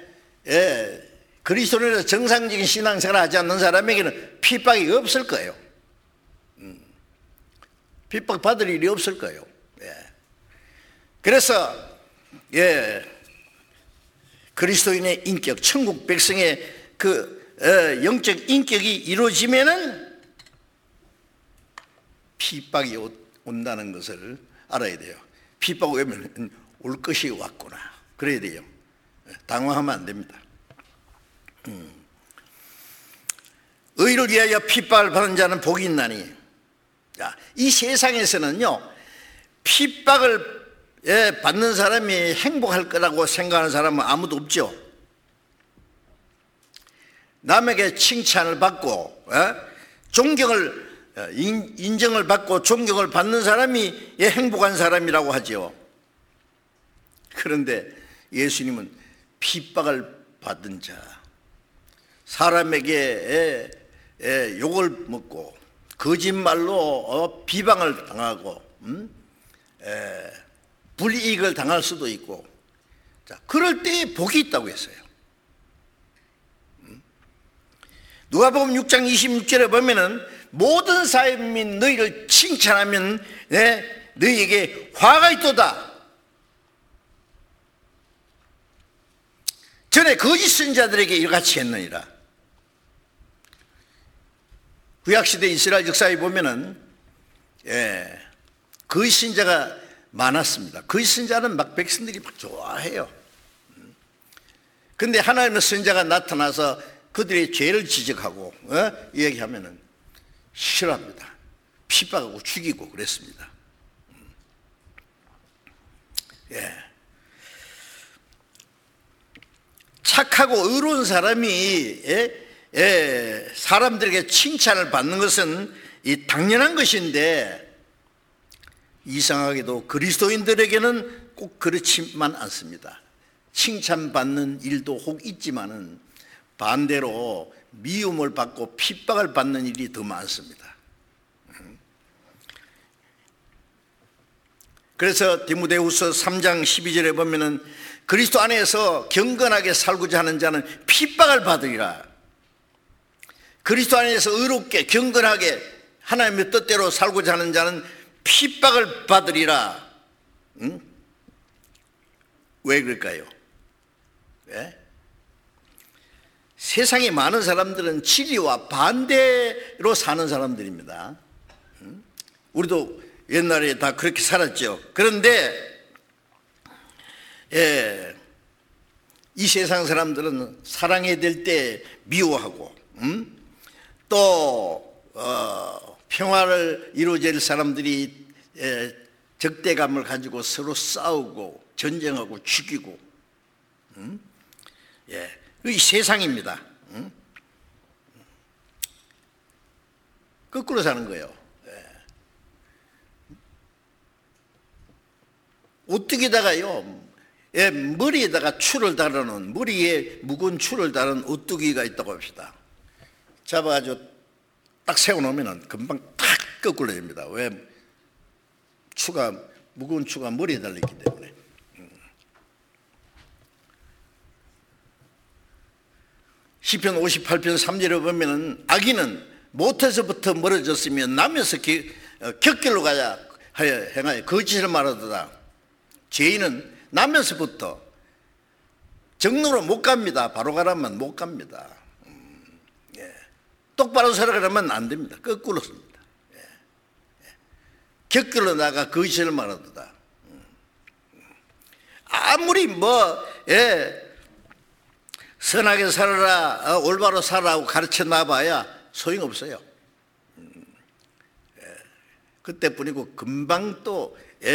그리스도인으로 정상적인 신앙생활을 하지 않는 사람에게는 핍박이 없을 거예요. 핍박 받을 일이 없을 거예요. 그래서 그리스도인의 인격, 천국 백성의 그 영적 인격이 이루어지면은 핍박이 온다는 것을 알아야 돼요. 핍박이 오면 올 것이 왔구나, 그래야 돼요. 당황하면 안 됩니다. 의를 위하여 핍박을 받은 자는 복이 있나니. 이 세상에서는요, 핍박을 받는 사람이 행복할 거라고 생각하는 사람은 아무도 없죠. 남에게 칭찬을 받고 존경을 인정을 받고 존경을 받는 사람이 행복한 사람이라고 하죠. 그런데 예수님은 핍박을 받은 자, 사람에게 욕을 먹고 거짓말로 비방을 당하고 불이익을 당할 수도 있고, 그럴 때 복이 있다고 했어요. 누가복음 6장 26절에 보면은 모든 사람이 너희를 칭찬하면 너희에게 화가 있도다. 전에 거짓 선지자들에게 이같이 했느니라. 구약시대 이스라엘 역사에 보면은 거짓 선지자가 많았습니다. 거짓 선지자는 막 백성들이 막 좋아해요. 근데 하나님의 선지자가 나타나서 그들의 죄를 지적하고 얘기하면은 싫어합니다. 핍박하고 죽이고 그랬습니다. 착하고 의로운 사람이 사람들에게 칭찬을 받는 것은 당연한 것인데, 이상하게도 그리스도인들에게는 꼭 그렇지만 않습니다. 칭찬받는 일도 혹 있지만은 반대로 미움을 받고 핍박을 받는 일이 더 많습니다. 그래서 디모데후서 3장 12절에 보면은 그리스도 안에서 경건하게 살고자 하는 자는 핍박을 받으리라. 그리스도 안에서 의롭게 경건하게 하나님의 뜻대로 살고자 하는 자는 핍박을 받으리라. 왜 그럴까요? 왜? 세상에 많은 사람들은 진리와 반대로 사는 사람들입니다. 우리도 옛날에 다 그렇게 살았죠. 그런데 이 세상 사람들은 사랑해야 될 때 미워하고 또 평화를 이루어질 사람들이 적대감을 가지고 서로 싸우고 전쟁하고 죽이고, 이 세상입니다. 거꾸로 사는 거예요. 오뚜기다가요, 머리에다가 추를 달아놓은, 머리에 무거운 추를 달은 오뚜기가 있다고 합시다. 잡아가지고 딱 세워놓으면 금방 탁 거꾸로 됩니다. 왜? 무거운 추가 머리에 달렸기 때문에. 시편 58편 3절에 보면은 악인은 못해서부터 멀어졌으며 남에서 곁길로 가야 행하여 거짓을 말하도다. 죄인은 남에서부터 정로로 못 갑니다. 바로 가라면 못 갑니다. 똑바로 살아가려면 안 됩니다. 거꾸로 씁니다. 곁길로 나가 거짓을 말하도다. 아무리 선하게 살아라, 올바로 살아라고 가르쳐 놔봐야 소용없어요. 그때뿐이고 금방 또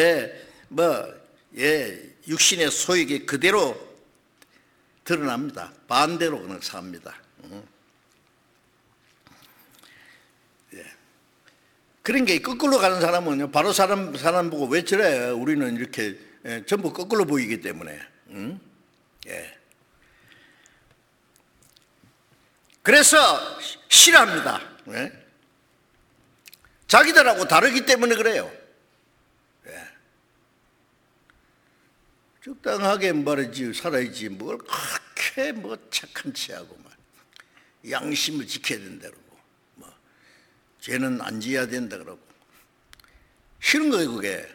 육신의 소욕이 그대로 드러납니다. 반대로 그냥 삽니다. 그런 게 거꾸로 가는 사람은요, 바로 사람 보고 왜 저래? 우리는 이렇게 전부 거꾸로 보이기 때문에. 그래서 싫어합니다. 자기들하고 다르기 때문에 그래요. 적당하게 말이지 살아야지 뭘 그렇게 착한 체하고 양심을 지켜야 된다 그러고 죄는 안 지어야 된다 그러고 싫은 거예요 그게.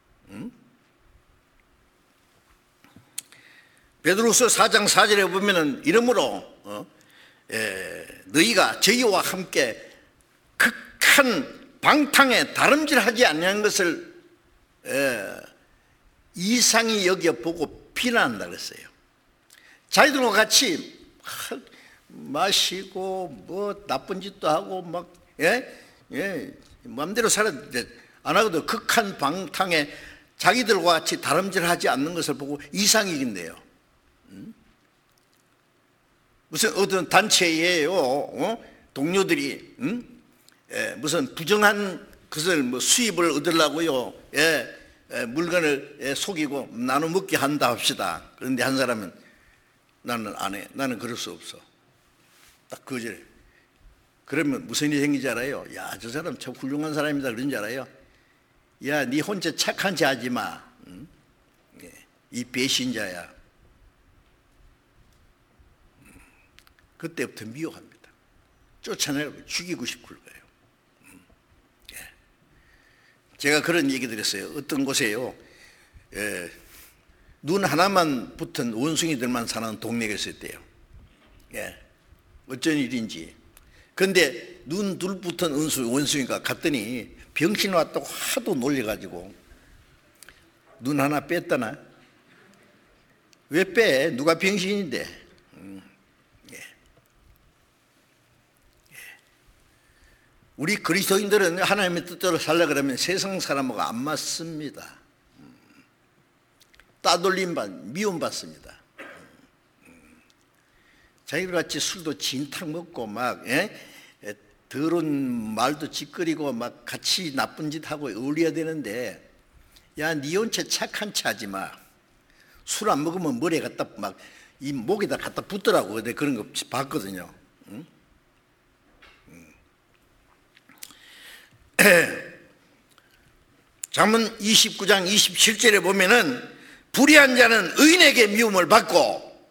베드로서 4장 4절에 보면은 이러므로 너희가 저희와 함께 극한 방탕에 다름질하지 않는 것을 이상히 여겨보고 비난한다 그랬어요. 자기들과 같이 마시고 나쁜 짓도 하고 마음대로 살았는데 안 하고도 극한 방탕에 자기들과 같이 다름질하지 않는 것을 보고 이상히 여긴대요. 무슨 어떤 단체예요. 동료들이 무슨 부정한 것을 수입을 얻으려고요. 물건을 속이고 나눠 먹게 한다 합시다. 그런데 한 사람은 나는 안 해. 나는 그럴 수 없어. 딱 그거죠. 그러면 무슨 일이 생기지 알아요? 야, 저 사람 참 훌륭한 사람이다 그런 줄 알아요? 야, 네 혼자 착한 체 하지 마. 이 배신자야. 그때부터 미워합니다. 쫓아내고 죽이고 싶을 거예요. 제가 그런 얘기 드렸어요. 어떤 곳에요, 눈 하나만 붙은 원숭이들만 사는 동네가 있었대요. 어쩐 일인지. 그런데 눈 둘 붙은 원숭이가 갔더니 병신 왔다고 하도 놀려가지고 눈 하나 뺐다나? 왜 빼? 누가 병신인데? 우리 그리스도인들은 하나님의 뜻대로 살려고 그러면 세상 사람하고 안 맞습니다. 미움받습니다. 자기들같이 술도 진탕 먹고 더러운 말도 짓거리고 같이 나쁜 짓 하고 어울려야 되는데, 야, 니 혼자 착한 체 하지 마. 술 안 먹으면 머리에 갖다 이 목에다 갖다 붙더라고. 내가 그런 거 봤거든요. 잠언 29장 27절에 보면은 불의한 자는 의인에게 미움을 받고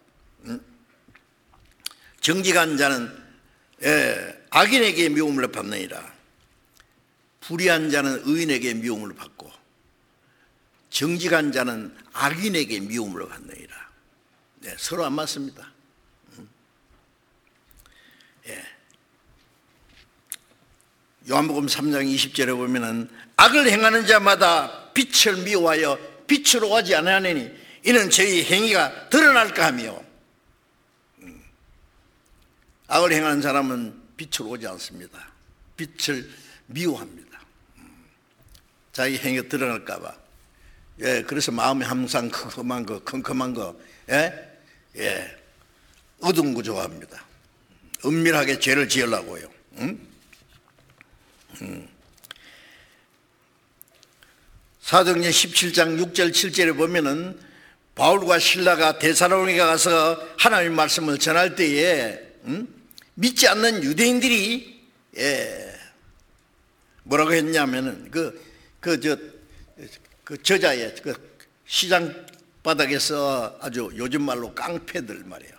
정직한 자는 악인에게 미움을 받느니라. 불의한 자는 의인에게 미움을 받고 정직한 자는 악인에게 미움을 받느니라. 서로 안 맞습니다. 요한복음 3장 20절에 보면은 악을 행하는 자마다 빛을 미워하여 빛으로 오지 아니하느니 이는 저희 행위가 드러날까 하며. 악을 행하는 사람은 빛으로 오지 않습니다. 빛을 미워합니다. 자기 행위가 드러날까 봐. 예, 그래서 마음이 항상 컴컴한 거, 어두운 거 좋아합니다. 은밀하게 죄를 지으려고요. 사도행전 17장 6절 7절에 보면은 바울과 실라가 데살로니가 가서 하나님의 말씀을 전할 때에 믿지 않는 유대인들이 뭐라고 했냐면은 그 저자의 그 시장 바닥에서 아주 요즘 말로 깡패들 말이에요.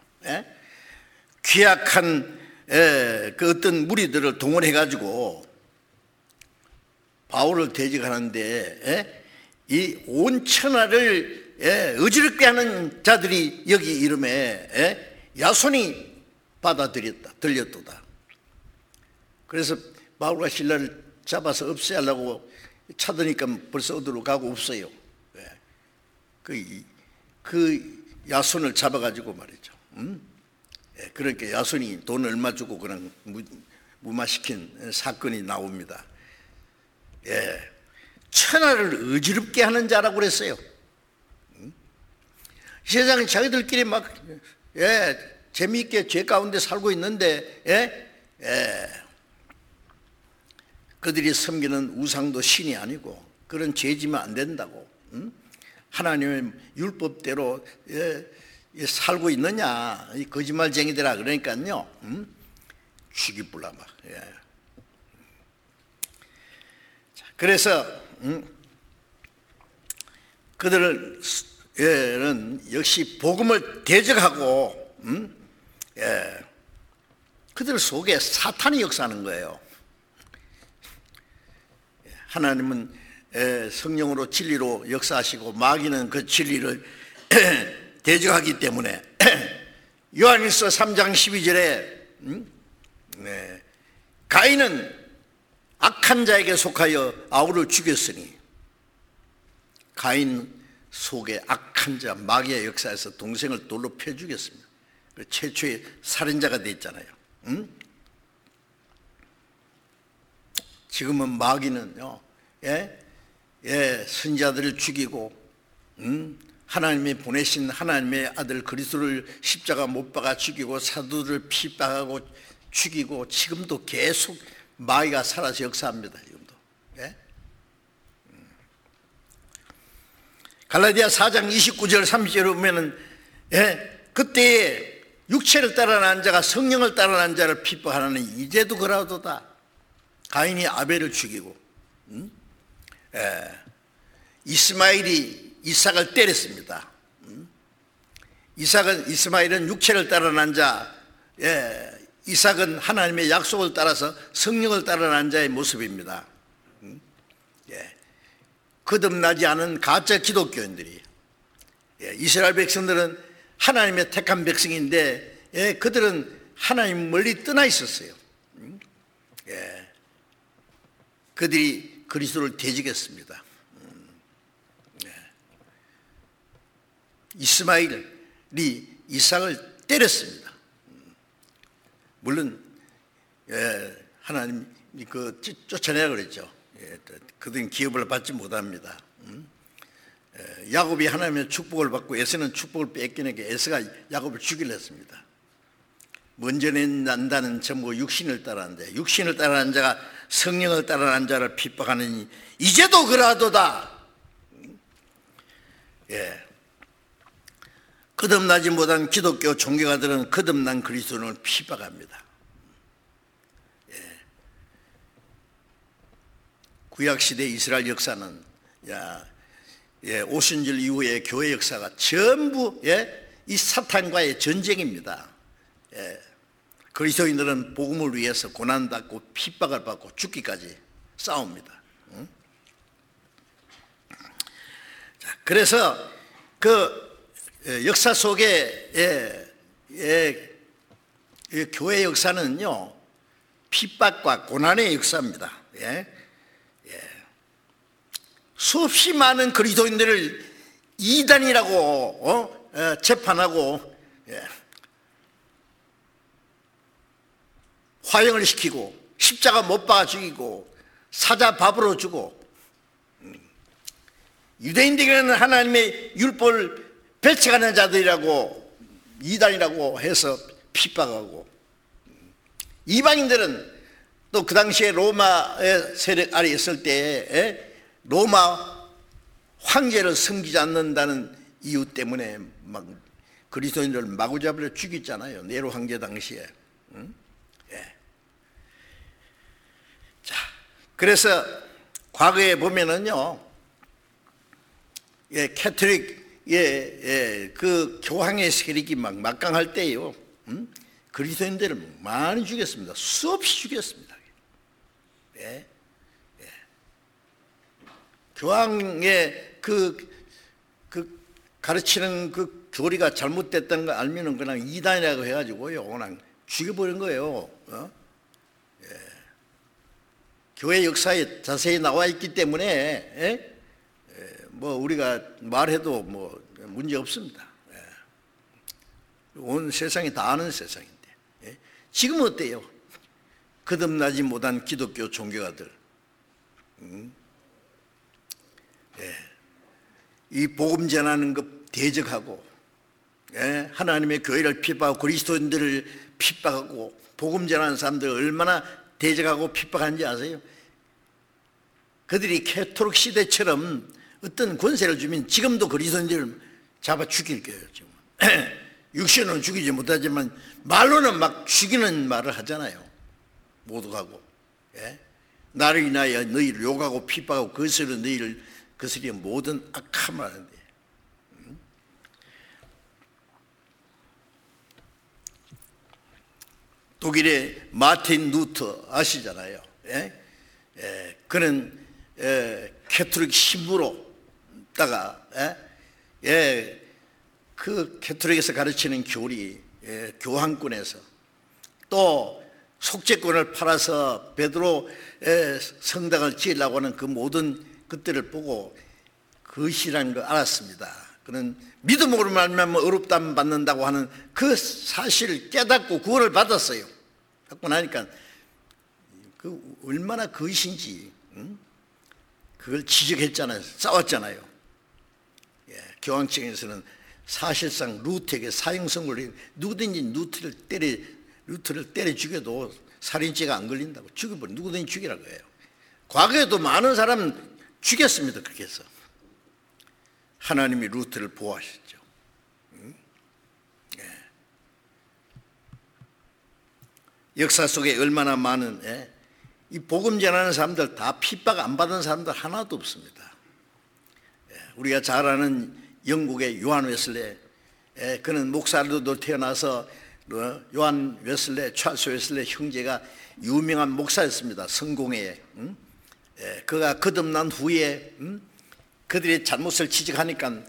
귀약한 그 어떤 무리들을 동원해 가지고 바울을 대적하는데 이 온 천하를 어지럽게 하는 자들이 여기 이름에 야손이 들렸도다. 그래서 바울과 실라를 잡아서 없애려고 찾으니까 벌써 어디로 가고 없어요. 그 야손을 잡아가지고 말이죠. 그러니까 야손이 돈 얼마 주고 그냥 무마시킨 사건이 나옵니다. 천하를 어지럽게 하는 자라고 그랬어요. 세상에 자기들끼리 막 재미있게 죄 가운데 살고 있는데 그들이 섬기는 우상도 신이 아니고 그런 죄지면 안 된다고. 하나님의 율법대로 살고 있느냐, 이 거짓말쟁이들아. 그러니까요, 죽이불라 막. 그래서 그들은 역시 복음을 대적하고 그들 속에 사탄이 역사하는 거예요. 하나님은 성령으로 진리로 역사하시고 마귀는 그 진리를 대적하기 때문에 요한일서 3장 12절에 가인은 악한 자에게 속하여 아울을 죽였으니, 가인 속에 악한 자 마귀의 역사에서 동생을 돌로 패 죽였습니다. 최초의 살인자가 됐잖아요. 지금은 마귀는요, 선지자들을 죽이고 하나님이 보내신 하나님의 아들 그리스도를 십자가 못 박아 죽이고 사도들을 핍박하고 죽이고 지금도 계속 마귀가 살아서 역사합니다. 지금도. 갈라디아 4장 29절 30절에 보면은 그때에 육체를 따라난 자가 성령을 따라난 자를 핍박하는 이제도 그러하도다. 가인이 아벨을 죽이고 이스마엘이 이삭을 때렸습니다. 이스마엘은 육체를 따라난 자, 이삭은 하나님의 약속을 따라서 성령을 따라난 자의 모습입니다. 거듭나지 않은 가짜 기독교인들이, 이스라엘 백성들은 하나님의 택한 백성인데 그들은 하나님 멀리 떠나 있었어요. 그들이 그리스도를 대적했습니다. 이스마엘이 이삭을 때렸습니다. 물론 하나님이 쫓아내라 그랬죠. 그들은 기업을 받지 못합니다. 야곱이 하나님의 축복을 받고 에서는 축복을 뺏기니까 에서가 야곱을 죽이려 했습니다. 먼저 난다는 전부 육신을 따라하는데 육신을 따라하는 자가 성령을 따라하는 자를 핍박하느니 이제도 그러하도다. 거듭나지 못한 기독교 종교가들은 거듭난 그리스도를 핍박합니다. 구약시대 이스라엘 역사는 오순절 이후의 교회 역사가 전부 이 사탄과의 전쟁입니다. 그리스도인들은 복음을 위해서 고난받고 핍박을 받고 죽기까지 싸웁니다. 그래서 그 역사 속에 교회 역사는요, 핍박과 고난의 역사입니다. 수없이 많은 그리스도인들을 이단이라고 재판하고 화형을 시키고 십자가 못 박아 죽이고 사자 밥으로 주고, 유대인들에게는 하나님의 율법을 배척하는 자들이라고, 이단이라고 해서 핍박하고, 이방인들은 또 그 당시에 로마의 세력 아래 있을 때에 로마 황제를 섬기지 않는다는 이유 때문에 막 그리스도인들을 마구잡이로 죽였잖아요. 네로 황제 당시에. 예. 자, 그래서 과거에 보면은요, 캐톨릭, 그 교황의 세력이 막 막강할 때요, 그리스도인들을 많이 죽였습니다. 수없이 죽였습니다. 예. 교황의 그 가르치는 그 교리가 잘못됐다는 걸 알면은 그냥 이단이라고 해가지고요, 그냥 죽여버린 거예요. 예. 교회 역사에 자세히 나와 있기 때문에, 뭐 우리가 말해도 뭐 문제 없습니다. 온 세상이 다 아는 세상인데, 지금 어때요? 거듭나지 못한 기독교 종교가들, 이 복음 전하는 것 대적하고, 하나님의 교회를 핍박하고 그리스도인들을 핍박하고 복음 전하는 사람들 얼마나 대적하고 핍박하는지 아세요? 그들이 캐토릭 시대처럼 어떤 권세를 주면 지금도 그리스도인들을 잡아 죽일 거예요. 지금 육신은 죽이지 못하지만 말로는 막 죽이는 말을 하잖아요. 모독하고, 나를 인하여 너희를 욕하고 핍박하고 거스려 너희를 거스려 모든 악함을 하는데, 독일의 마틴 루터 아시잖아요. 그는 캐톨릭 신부로다가 그 캐톨릭에서 가르치는 교리, 교황권에서 또 속죄권을 팔아서 베드로 성당을 지으려고 하는 그 모든 것들을 보고 거시라는 걸 알았습니다. 그는 믿음으로 말미암아 의롭다함 받는다고 하는 그 사실을 깨닫고 구원을 받았어요. 받고 나니까 그 얼마나 거신지, 그걸 지적했잖아요. 싸웠잖아요. 교황 측에서는 사실상 루터에게 사형선고를, 누구든지 루터를 때려 죽여도 살인죄가 안 걸린다고, 죽여버린 누구든지 죽이라고 해요. 과거에도 많은 사람 죽였습니다. 그렇게 해서 하나님이 루터를 보호하셨죠. 역사 속에 얼마나 많은, 이 복음 전하는 사람들 다 핍박 안 받은 사람들 하나도 없습니다. 우리가 잘 아는 영국의 요한 웨슬레, 그는 목사로도 태어나서 요한 웨슬레, 찰스 웨슬레 형제가 유명한 목사였습니다. 성공회에. 그가 거듭난 후에 그들의 잘못을 지적하니까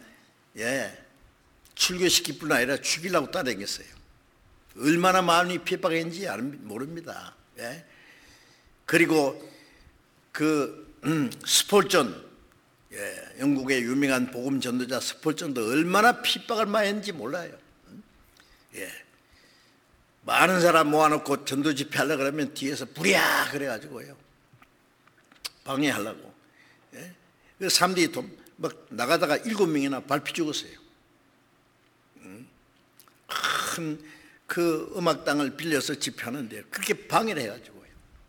출교시킬 뿐 아니라 죽이려고 따라다녔어요. 얼마나 마음이 핍박했는지 모릅니다. 그리고 그 스폴전, 영국의 유명한 복음 전도자 스폴전도 얼마나 핍박을 많이 했는지 몰라요. 많은 사람 모아놓고 전도 집회 하려고 그러면 뒤에서 부랴 그래가지고요, 방해하려고. 그 사람들이 막 나가다가 7명이나 밟히 죽었어요. 큰 그 음악당을 빌려서 집회하는데 그렇게 방해를 해가지고요.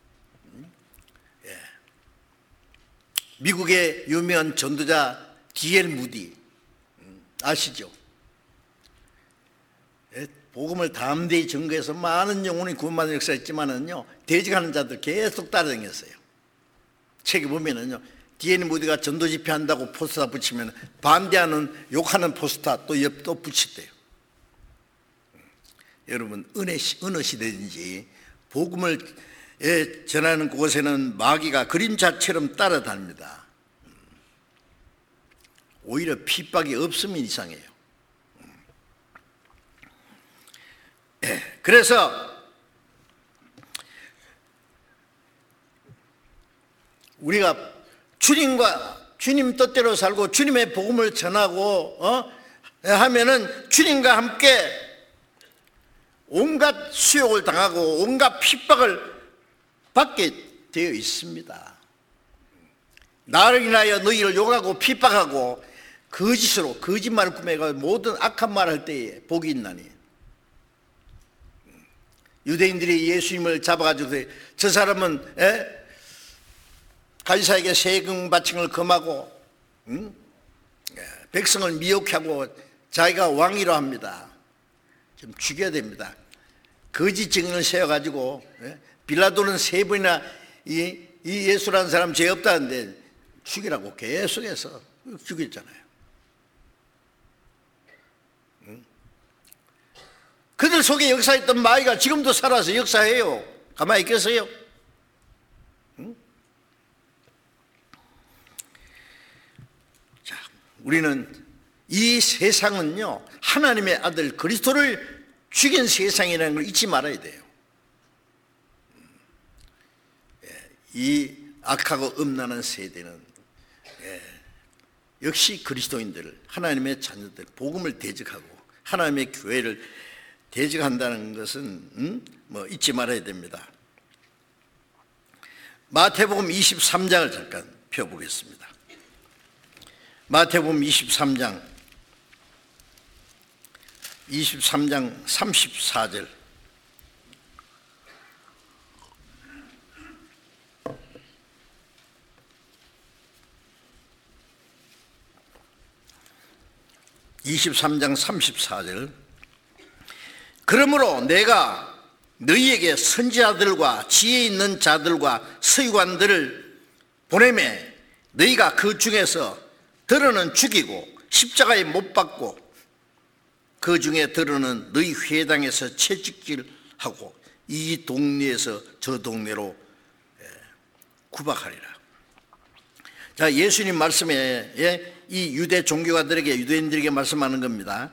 미국의 유명한 전도자 D.L. 무디 아시죠? 복음을 담대히 전거해서 많은 영혼이 구원받은 역사가 있지만은요, 대적하는 자들 계속 따라다녔어요. 책에 보면은요, D.L. 무디가 전도 집회한다고 포스터 붙이면 반대하는 욕하는 포스터 또 붙이대요. 여러분, 어느 시대든지 복음을 전하는 곳에는 마귀가 그림자처럼 따라다닙니다. 오히려 핍박이 없으면 이상해요. 그래서 우리가 주님 뜻대로 살고 주님의 복음을 전하고 하면은 주님과 함께 온갖 수욕을 당하고 온갖 핍박을 받게 되어 있습니다. 나를 인하여 너희를 욕하고 핍박하고 거짓으로 거짓말을 꾸며가 모든 악한 말을 할 때에 복이 있나니. 유대인들이 예수님을 잡아가지고 저 사람은 가이사에게 세금 바친 걸 금하고 백성을 미혹하고 자기가 왕이라 합니다. 좀 죽여야 됩니다. 거짓 증인을 세워가지고 빌라도는 3번이나 이 예수라는 사람 죄 없다는데 죽이라고 계속해서 죽였잖아요. 그들 속에 역사했던 마귀가 지금도 살아서 역사해요. 가만히 있겠어요? 자, 우리는 이 세상은요, 하나님의 아들 그리스도를 죽인 세상이라는 걸 잊지 말아야 돼요. 이 악하고 음란한 세대는 역시 그리스도인들을, 하나님의 자녀들, 복음을 대적하고 하나님의 교회를 대적한다는 것은 잊지 말아야 됩니다. 마태복음 23장을 잠깐 펴보겠습니다. 마태복음 23장 34절. (23장 34절) 그러므로 내가 너희에게 선지자들과 지혜 있는 자들과 서기관들을 보내매 너희가 그 중에서 더러는 죽이고 십자가에 못 박고 그 중에 더러는 너희 회당에서 채찍질하고 이 동네에서 저 동네로 구박하리라. 자, 예수님 말씀에 이 유대 종교가들에게, 유대인들에게 말씀하는 겁니다.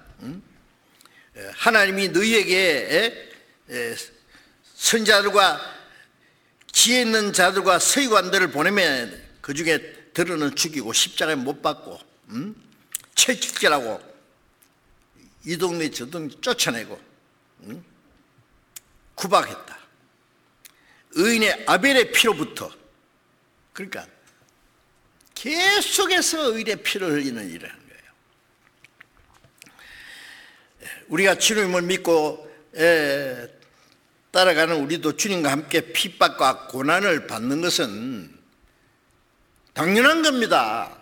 하나님이 너희에게 선자들과 지혜 있는 자들과 서기관들을 보내면 그 중에 더러는 죽이고 십자가에 못 박고 채찍질하고 이 동네 저 동네 쫓아내고 구박했다. 의인의 아벨의 피로부터, 그러니까 계속해서 의인의 피를 흘리는 일을 하는 거예요. 우리가 주님을 믿고 따라가는 우리도 주님과 함께 핍박과 고난을 받는 것은 당연한 겁니다.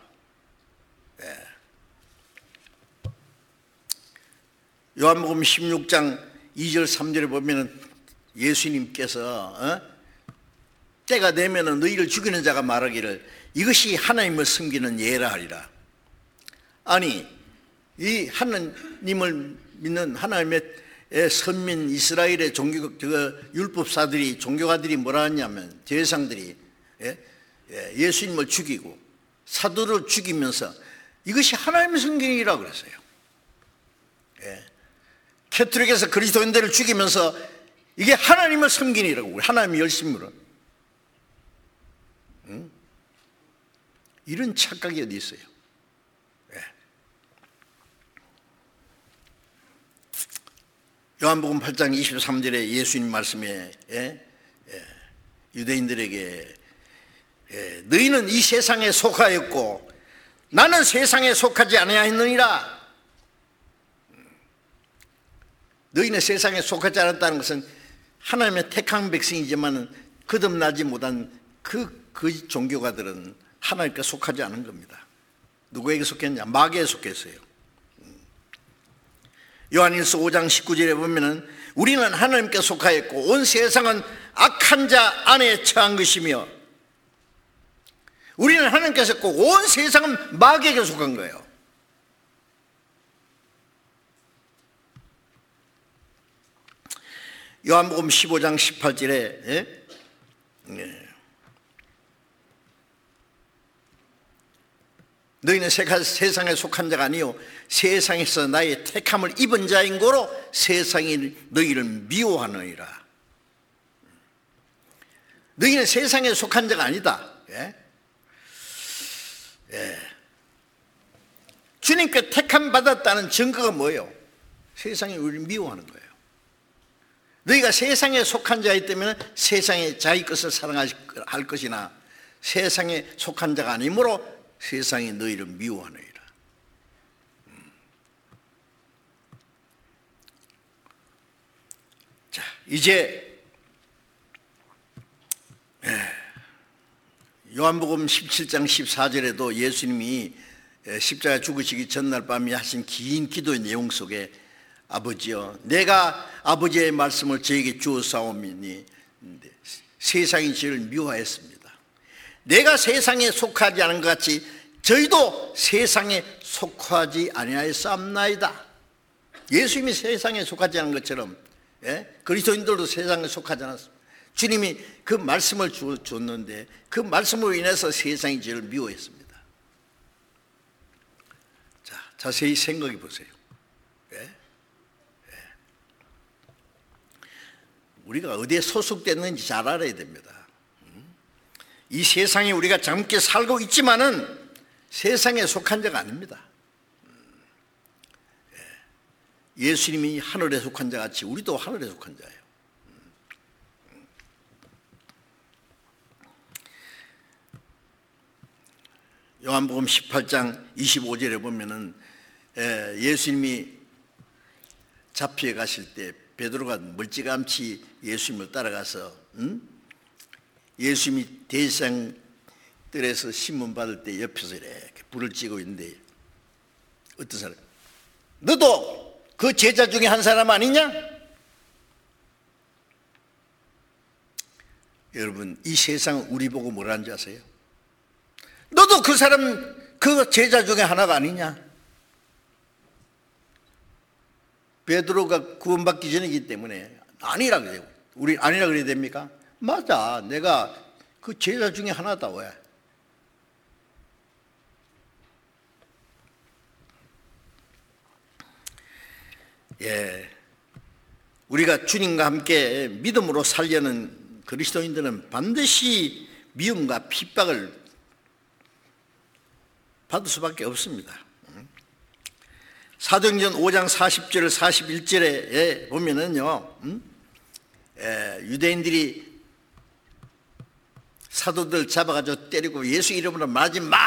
요한복음 16장 2절 3절에 보면 예수님께서 때가 되면 너희를 죽이는 자가 말하기를 이것이 하나님을 섬기는 예라 하리라. 아니, 이 하나님을 믿는 하나님의 선민 이스라엘의 율법사들이, 종교가들이 뭐라 하냐면, 제사장들이 예수님을 죽이고 사도를 죽이면서 이것이 하나님의 섬김이라고 그랬어요. 캐톨릭에서 그리스도인들을 죽이면서 이게 하나님을 섬기니라고, 하나님의 열심으로. 이런 착각이 어디 있어요? 요한복음 8장 23절에 예수님 말씀에 유대인들에게 너희는 이 세상에 속하였고 나는 세상에 속하지 아니하였느니라. 너희는 세상에 속하지 않았다는 것은 하나님의 택한 백성이지만 거듭나지 못한 그 종교가들은 하나님께 속하지 않은 겁니다. 누구에게 속했냐? 마귀에 속했어요. 요한일서 5장 19절에 보면은 우리는 하나님께 속하였고 온 세상은 악한 자 안에 처한 것이며, 우리는 하나님께 속고 온 세상은 마귀에게 속한 거예요. 요한복음 15장 18절에 너희는 세상에 속한 자가 아니요 세상에서 나의 택함을 입은 자인 거로 세상이 너희를 미워하느니라. 너희는 세상에 속한 자가 아니다. 주님께 택함 받았다는 증거가 뭐예요? 세상이 우리를 미워하는 거예요. 너희가 세상에 속한 자이기 때문에 세상에 자기 것을 사랑할 것이나 세상에 속한 자가 아니므로 세상이 너희를 미워하느니라. 자, 이제 요한복음 17장 14절에도 예수님이 십자가 죽으시기 전날 밤에 하신 긴 기도의 내용 속에 아버지여 내가 아버지의 말씀을 저에게 주었사오니 세상이 저를 미워하였습니다. 내가 세상에 속하지 않은 것 같이 저희도 세상에 속하지 아니하였사옵나이다. 예수님이 세상에 속하지 않은 것처럼 그리스도인들도 세상에 속하지 않았습니다. 주님이 그 말씀을 줬는데 그 말씀으로 인해서 세상이 저를 미워했습니다. 자, 자세히 생각해 보세요. 우리가 어디에 소속됐는지 잘 알아야 됩니다. 이 세상에 우리가 잠깐 살고 있지만은 세상에 속한 자가 아닙니다. 예수님이 하늘에 속한 자 같이 우리도 하늘에 속한 자예요. 요한복음 18장 25절에 보면은 예수님이 잡혀 가실 때 베드로가 멀찌감치 예수님을 따라가서 예수님이 대상들에서 신문 받을 때 옆에서 이렇게 불을 찌고 있는데 어떤 사람? 너도 그 제자 중에 한 사람 아니냐? 여러분 이 세상 우리 보고 뭐라는 줄 아세요? 너도 그 사람 그 제자 중에 하나가 아니냐? 베드로가 구원받기 전이기 때문에 아니라 그래요. 우리 아니라 그래야 됩니까? 맞아, 내가 그 제자 중에 하나다. 왜? 우리가 주님과 함께 믿음으로 살려는 그리스도인들은 반드시 미움과 핍박을 받을 수밖에 없습니다. 사도행전 5장 40절 41절에 보면은요, 유대인들이 사도들 잡아가지고 때리고 예수 이름으로 말하지 마!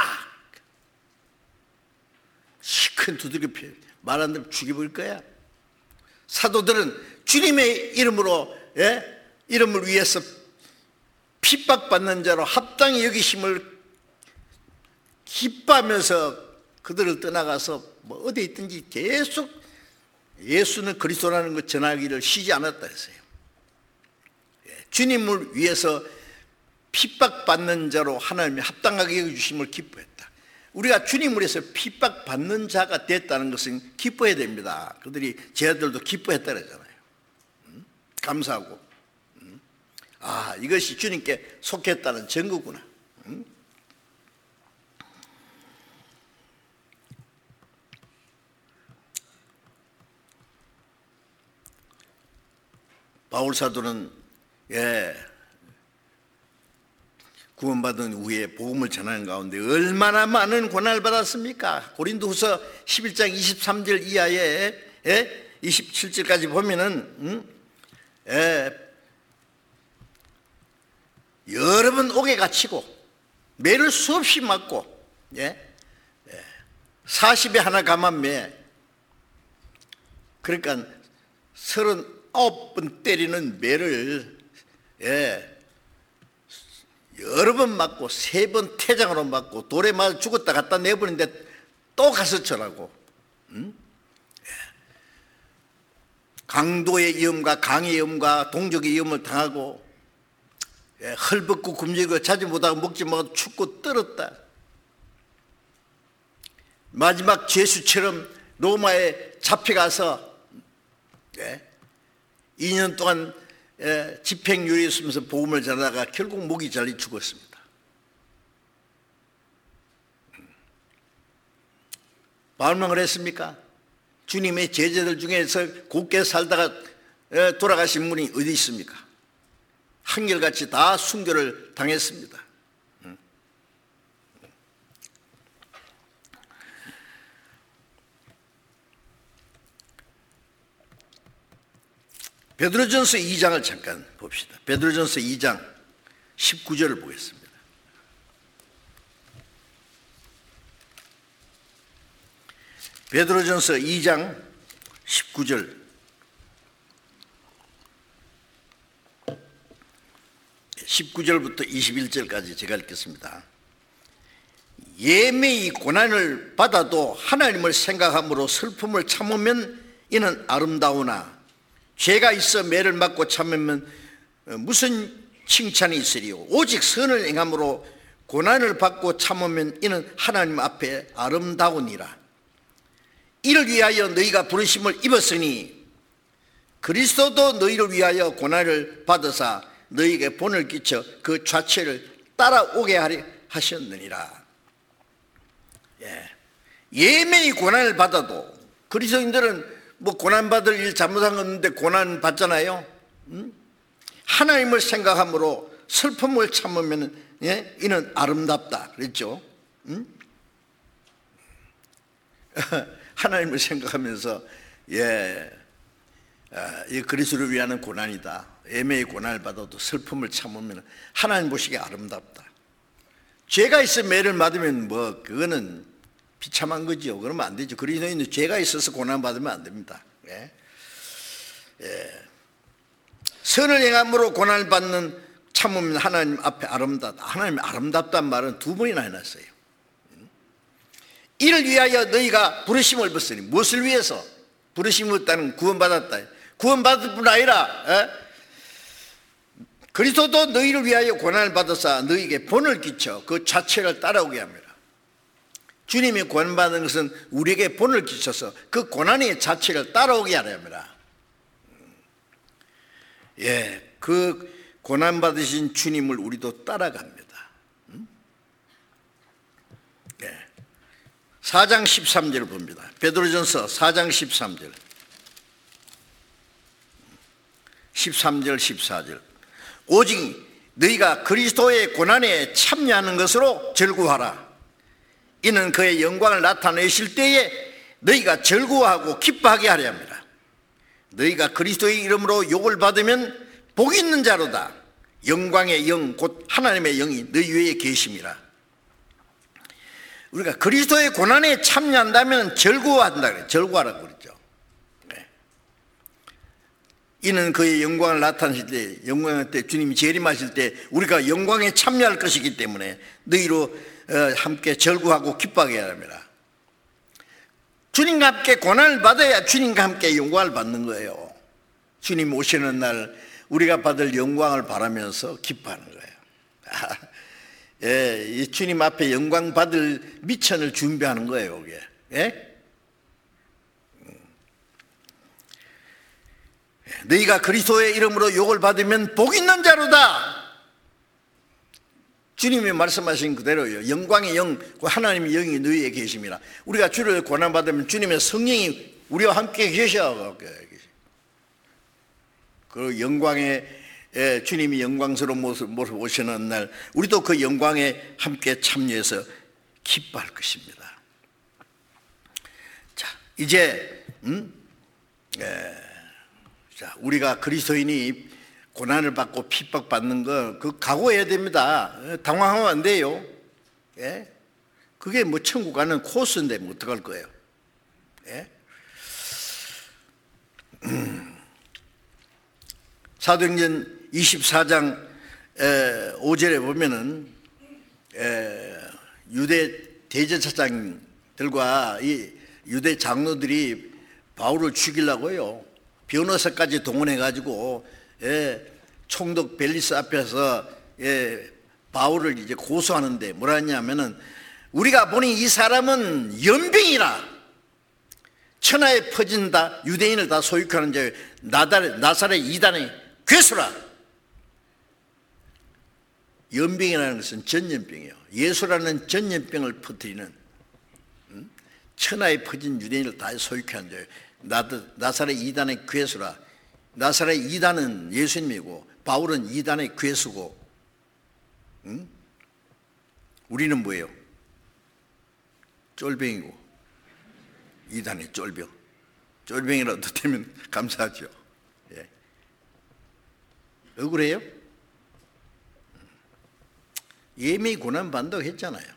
시큰 두들겨 말 안 들으면 죽여버릴 거야. 사도들은 주님의 이름으로 이름을 위해서 핍박받는 자로 합당히 여기심을 기뻐하면서 그들을 떠나가서 뭐 어디 있든지 계속 예수는 그리스도라는 것 전하기를 쉬지 않았다 했어요. 주님을 위해서 핍박받는 자로 하나님이 합당하게 여겨주심을 기뻐했다. 우리가 주님을 위해서 핍박받는 자가 됐다는 것은 기뻐해야 됩니다. 그들이 제자들도 기뻐했다 그러잖아요. 감사하고 아, 이것이 주님께 속했다는 증거구나. 바울 사도는 구원받은 후에 복음을 전하는 가운데 얼마나 많은 고난을 받았습니까? 고린도후서 11장 23절 이하에 27절까지 보면은 여러 번 옥에 갇히고 매를 수없이 맞고 40에 하나 감한매, 그러니까 39번 때리는 매를 여러 번 맞고 3번 태장으로 맞고 돌에 맞아 죽었다 갖다 내버리는데 또 가서 절하고 강도의 위험과 강의 위험과 동족의 위험을 당하고 헐벗고 굶주리고 자지 못하고 먹지 못하고 춥고 떨었다. 마지막 죄수처럼 로마에 잡혀가서 2년 동안 집행유예에 있으면서 복음을 전하다가 결국 목이 잘려 죽었습니다. 바울만 그랬습니까? 주님의 제자들 중에서 곱게 살다가 돌아가신 분이 어디 있습니까? 한결같이 다 순교를 당했습니다. 베드로전서 2장을 잠깐 봅시다. 베드로전서 2장 19절을 보겠습니다. 베드로전서 2장 19절. 19절부터 21절까지 제가 읽겠습니다. 예매의 고난을 받아도 하나님을 생각함으로 슬픔을 참으면 이는 아름다우나 죄가 있어 매를 맞고 참으면 무슨 칭찬이 있으리요. 오직 선을 행함으로 고난을 받고 참으면 이는 하나님 앞에 아름다우니라. 이를 위하여 너희가 부르심을 입었으니 그리스도도 너희를 위하여 고난을 받으사 너희에게 본을 끼쳐 그 좌체를 따라오게 하려 하셨느니라. 예매의 고난을 받아도, 그리스도인들은 뭐 고난받을 일 잘못한 건 없는데 고난 받잖아요. 하나님을 생각함으로 슬픔을 참으면 이는 아름답다 그랬죠. 하나님을 생각하면서 이 그리스도를 위하는 고난이다. 예매의 고난을 받아도 슬픔을 참으면 하나님 보시기에 아름답다. 죄가 있어 매를 맞으면 뭐 그거는 비참한 거죠. 그러면 안 되죠. 그리스도인은 죄가 있어서 고난 받으면 안 됩니다. 선을 행함으로 고난을 받는 참으면 하나님 앞에 아름답다. 하나님 아름답다는 말은 두 번이나 해놨어요. 이를 위하여 너희가 부르심을 받으니, 무엇을 위해서? 부르심을 받다는 구원받았다. 구원받을 뿐 아니라 그리스도도 너희를 위하여 고난을 받아서 너희에게 본을 끼쳐 그 자체를 따라오게 합니다. 주님이 고난받은 것은 우리에게 본을 끼쳐서 그 고난의 자체를 따라오게 하려 합니다. 그 고난받으신 주님을 우리도 따라갑니다. 4장 13절을 봅니다. 베드로전서 4장 13절 13절 14절. 오직 너희가 그리스도의 고난에 참여하는 것으로 즐거워하라. 이는 그의 영광을 나타내실 때에 너희가 즐거워하고 기뻐하게 하려 합니다. 너희가 그리스도의 이름으로 욕을 받으면 복 있는 자로다. 영광의 영 곧 하나님의 영이 너희 위에 계심이라. 우리가 그리스도의 고난에 참여한다면 즐거워한다 그래요. 즐거워하라고 그랬죠. 이는 그의 영광을 나타내실 때, 영광할 때, 주님이 재림하실 때 우리가 영광에 참여할 것이기 때문에 너희로 함께 즐거워하고 기뻐하게 합니다. 주님과 함께 고난을 받아야 주님과 함께 영광을 받는 거예요. 주님 오시는 날 우리가 받을 영광을 바라면서 기뻐하는 거예요. 이 주님 앞에 영광 받을 미천을 준비하는 거예요. 이게. 너희가 그리스도의 이름으로 욕을 받으면 복 있는 자로다. 주님이 말씀하신 그대로요. 영광의 영, 하나님의 영이 너희에 계심이라. 우리가 주를 고난받으면 주님의 성령이 우리와 함께 계셔. 그 영광의 주님이 영광스러운 모습 오시는 날 우리도 그 영광에 함께 참여해서 기뻐할 것입니다. 자, 이제 우리가 그리스도인이 고난을 받고 핍박받는 거 그 각오해야 됩니다. 당황하면 안 돼요. 그게 뭐 천국 가는 코스인데 뭐 어떡할 거예요. 사도행전 24장 5절에 보면은 유대 대제사장들과 이 유대 장로들이 바울을 죽이려고요. 변호사까지 동원해가지고 총독 벨리스 앞에서 바울을 이제 고소하는데 뭐라 했냐면은 우리가 보니 이 사람은 연병이라. 천하에 퍼진다 유대인을 다 소유하는 자 나사렛 이단의 괴수라. 연병이라는 것은 전염병이에요. 예수라는 전염병을 퍼뜨리는 천하에 퍼진 유대인을 다 소유하는 자예요. 나사렛 이단의 괴수라. 나사렛 이단은 예수님이고 바울은 이단의 괴수고, 우리는 뭐예요? 쫄병이고 이단의 쫄병. 쫄병이라도 되면 감사하죠. 억울해요? 예미 고난받는다고 했잖아요.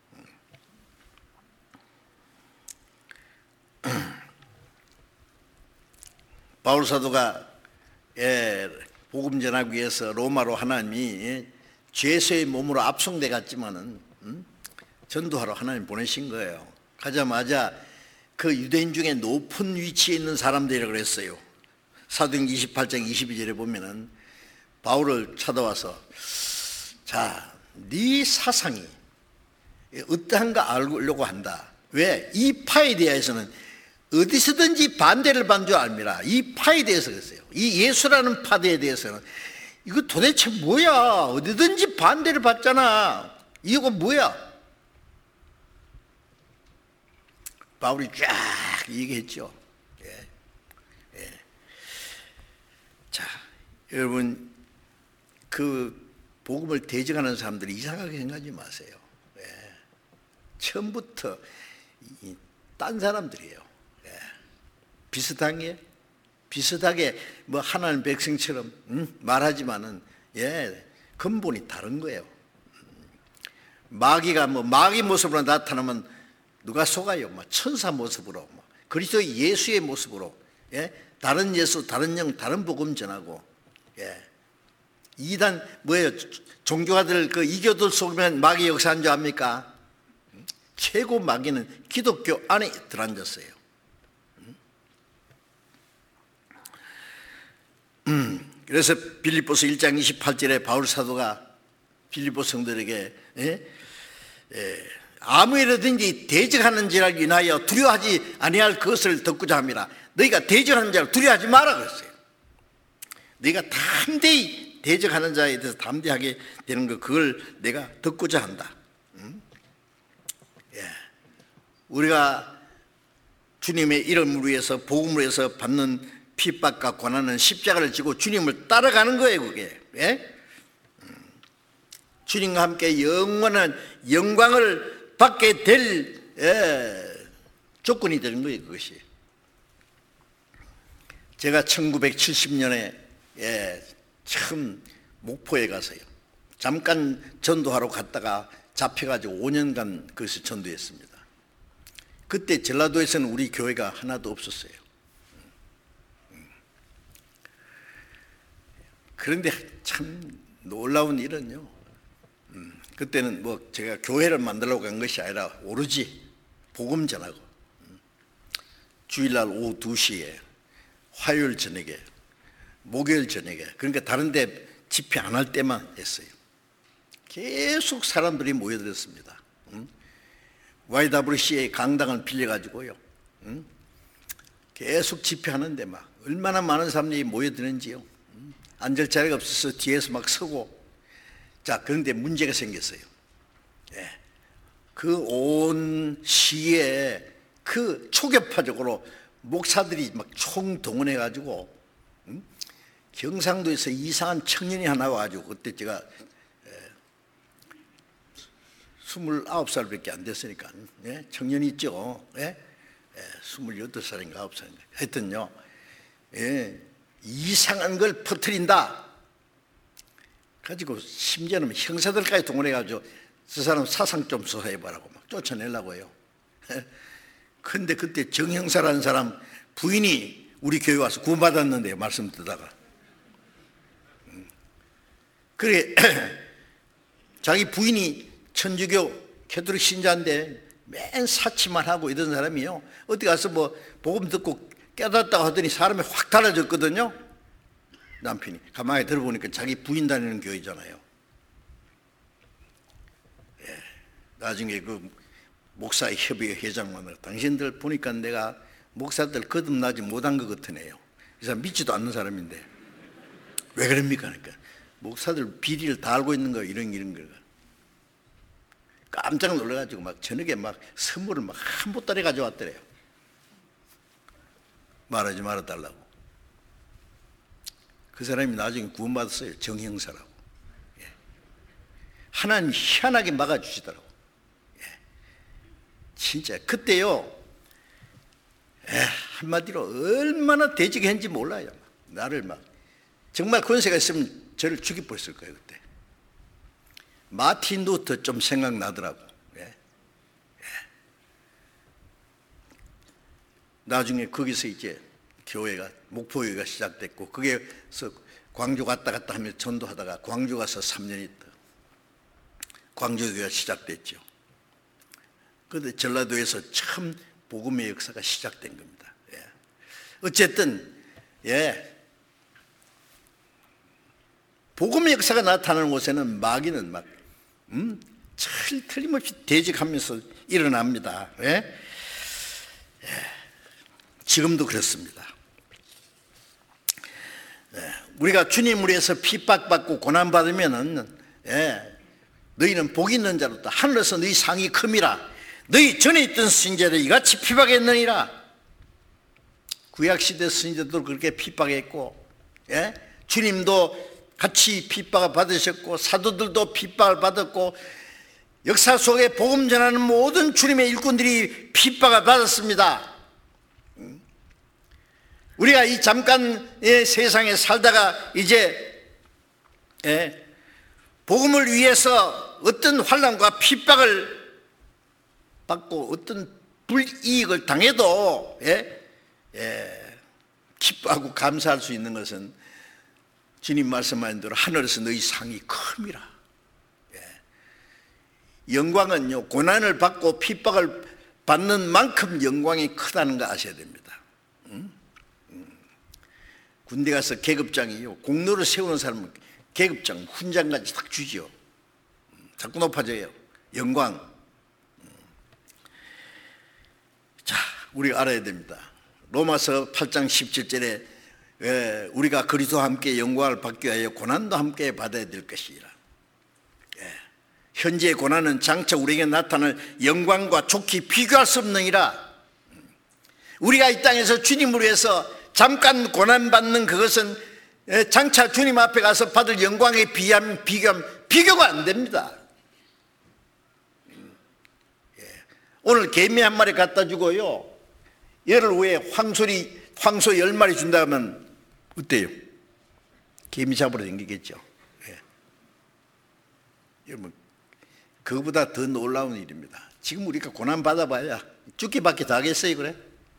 바울 사도가 복음 전하기 위해서 로마로 하나님이 죄수의 몸으로 압송돼 갔지만은 전도하러 하나님 보내신 거예요. 가자마자 그 유대인 중에 높은 위치에 있는 사람들이라고 그랬어요. 사도행 28장 22절에 보면은 바울을 찾아와서 자, 네 사상이 어떠한가 알려고 한다. 왜? 이 파에 대해서는 어디서든지 반대를 받는 줄 압니다. 이 파에 대해서 그랬어요. 이 예수라는 파대에 대해서는 이거 도대체 뭐야? 어디든지 반대를 받잖아. 이거 뭐야? 바울이 쫙 얘기했죠. 예. 예. 자, 여러분 그 복음을 대적하는 사람들이 이상하게 생각하지 마세요. 예. 처음부터 딴 사람들이에요. 예. 비슷하게 뭐 하나님 백성처럼 말하지만은 근본이 다른 거예요. 마귀가 마귀 모습으로 나타나면 누가 속아요? 천사 모습으로, 그리스도 예수의 모습으로, 다른 예수, 다른 영, 다른 복음 전하고, 이단 뭐예요? 종교가들 그 이교들 속이면 마귀 역사한 줄 압니까? 최고 마귀는 기독교 안에 들어앉았어요. 그래서 빌립보서 1장 28절에 바울 사도가 빌립보 성도들에게 아무 일이든지 대적하는 자를 인하여 두려워하지 아니할 것을 듣고자 합니다. 너희가 대적하는 자를 두려워하지 마라 그랬어요. 너희가 담대히 대적하는 자에 대해서 담대하게 되는 거, 그걸 내가 듣고자 한다. 우리가 주님의 이름을 위해서 복음을 위해서 받는 핍박과 고난은 십자가를 지고 주님을 따라가는 거예요. 그게 주님과 함께 영원한 영광을 받게 될 조건이 되는 거예요. 그것이. 제가 1970년에 처음 목포에 가서요, 잠깐 전도하러 갔다가 잡혀가지고 5년간 거기서 전도했습니다. 그때 전라도에서는 우리 교회가 하나도 없었어요. 그런데 참 놀라운 일은요, 그때는 제가 교회를 만들려고 간 것이 아니라 오로지 복음 전하고, 주일날 오후 2시에, 화요일 저녁에, 목요일 저녁에, 그러니까 다른 데 집회 안 할 때만 했어요. 계속 사람들이 모여들었습니다. YWCA 강당을 빌려가지고요, 계속 집회하는데 얼마나 많은 사람들이 모여드는지요. 앉을 자리가 없어서 뒤에서 막 서고. 자, 그런데 문제가 생겼어요. 그 온 시에 그 초교파적으로 목사들이 막 총동원해가지고 경상도에서 이상한 청년이 하나 와가지고, 그때 제가 29살밖에 안 됐으니까, 청년이 있죠. 28살인가 9살인가 하여튼요, 이상한 걸 퍼뜨린다 가지고, 심지어는 형사들까지 동원해가지고 저 사람 사상 좀 조사해보라고 막 쫓아내려고 해요. 근데 그때 정형사라는 사람 부인이 우리 교회 와서 구원받았는데요, 말씀 듣다가. 그래 자기 부인이 천주교 캐톨릭 신자인데 맨 사치만 하고 이런 사람이요, 어디 가서 복음 듣고 깨닫다고 하더니 사람이 확 달라졌거든요. 남편이 가만히 들어보니까 자기 부인 다니는 교회잖아요. 나중에 그 목사협의회 회장만, 당신들 보니까 내가 목사들 거듭나지 못한 것 같으네요. 이 사람 믿지도 않는 사람인데 왜 그럽니까? 그러니까 목사들 비리를 다 알고 있는 거, 이런 거. 깜짝 놀라가지고 막 저녁에 막 선물을 막 한 보따리 가져왔더래요. 말하지 말아달라고. 그 사람이 나중에 구원받았어요. 정형사라고. 하나님이 희한하게 막아주시더라고. 진짜 그때요, 한마디로 얼마나 대적했는지 몰라요. 나를 막 정말 권세가 있으면 저를 죽여버렸을 거예요 그때. 마틴 루터 좀 생각나더라고. 예. 나중에 거기서 이제 교회가 목포교회가 시작됐고, 거기서 광주 왔다 갔다 하며 전도하다가 광주 가서 3년 있다 광주교회가 시작됐죠. 그런데 전라도에서 처음 복음의 역사가 시작된 겁니다. 예. 어쨌든 복음의 역사가 나타나는 곳에는 마귀는 막 틀림없이 대적하면서 일어납니다. 예? 지금도 그렇습니다. 우리가 주님을 위해서 핍박받고 고난받으면은 너희는 복이 있는 자로다. 하늘에서 너희 상이 큼이라. 너희 전에 있던 선지자들 이같이 핍박했느니라. 구약시대 선지자도 그렇게 핍박했고, 주님도 같이 핍박을 받으셨고, 사도들도 핍박을 받았고, 역사 속에 복음 전하는 모든 주님의 일꾼들이 핍박을 받았습니다. 우리가 이 잠깐의 세상에 살다가 이제 복음을 위해서 어떤 환난과 핍박을 받고 어떤 불이익을 당해도 기뻐하고 감사할 수 있는 것은 주님 말씀하신 대로 하늘에서 너희 상이 큼이라. 영광은요, 고난을 받고 핍박을 받는 만큼 영광이 크다는 거 아셔야 됩니다. 군대 가서 계급장이요, 공로를 세우는 사람은 계급장, 훈장까지 딱 주지요. 자꾸 높아져요. 영광. 자, 우리가 알아야 됩니다. 로마서 8장 17절에 우리가 그리스도와 함께 영광을 받기 위하여 고난도 함께 받아야 될 것이라. 현재의 고난은 장차 우리에게 나타날 영광과 좋게 비교할 수 없느니라. 우리가 이 땅에서 주님을 위해서 잠깐 고난받는 그것은 장차 주님 앞에 가서 받을 영광에 비교하면 비교가 안 됩니다. 오늘 개미 한 마리 갖다 주고요, 열흘 후에 황소 10마리 준다면 어때요? 개미 잡으러 다니겠죠. 여러분, 그거보다 더 놀라운 일입니다. 지금 우리가 고난 받아봐야 죽기밖에 더 하겠어요, 그래?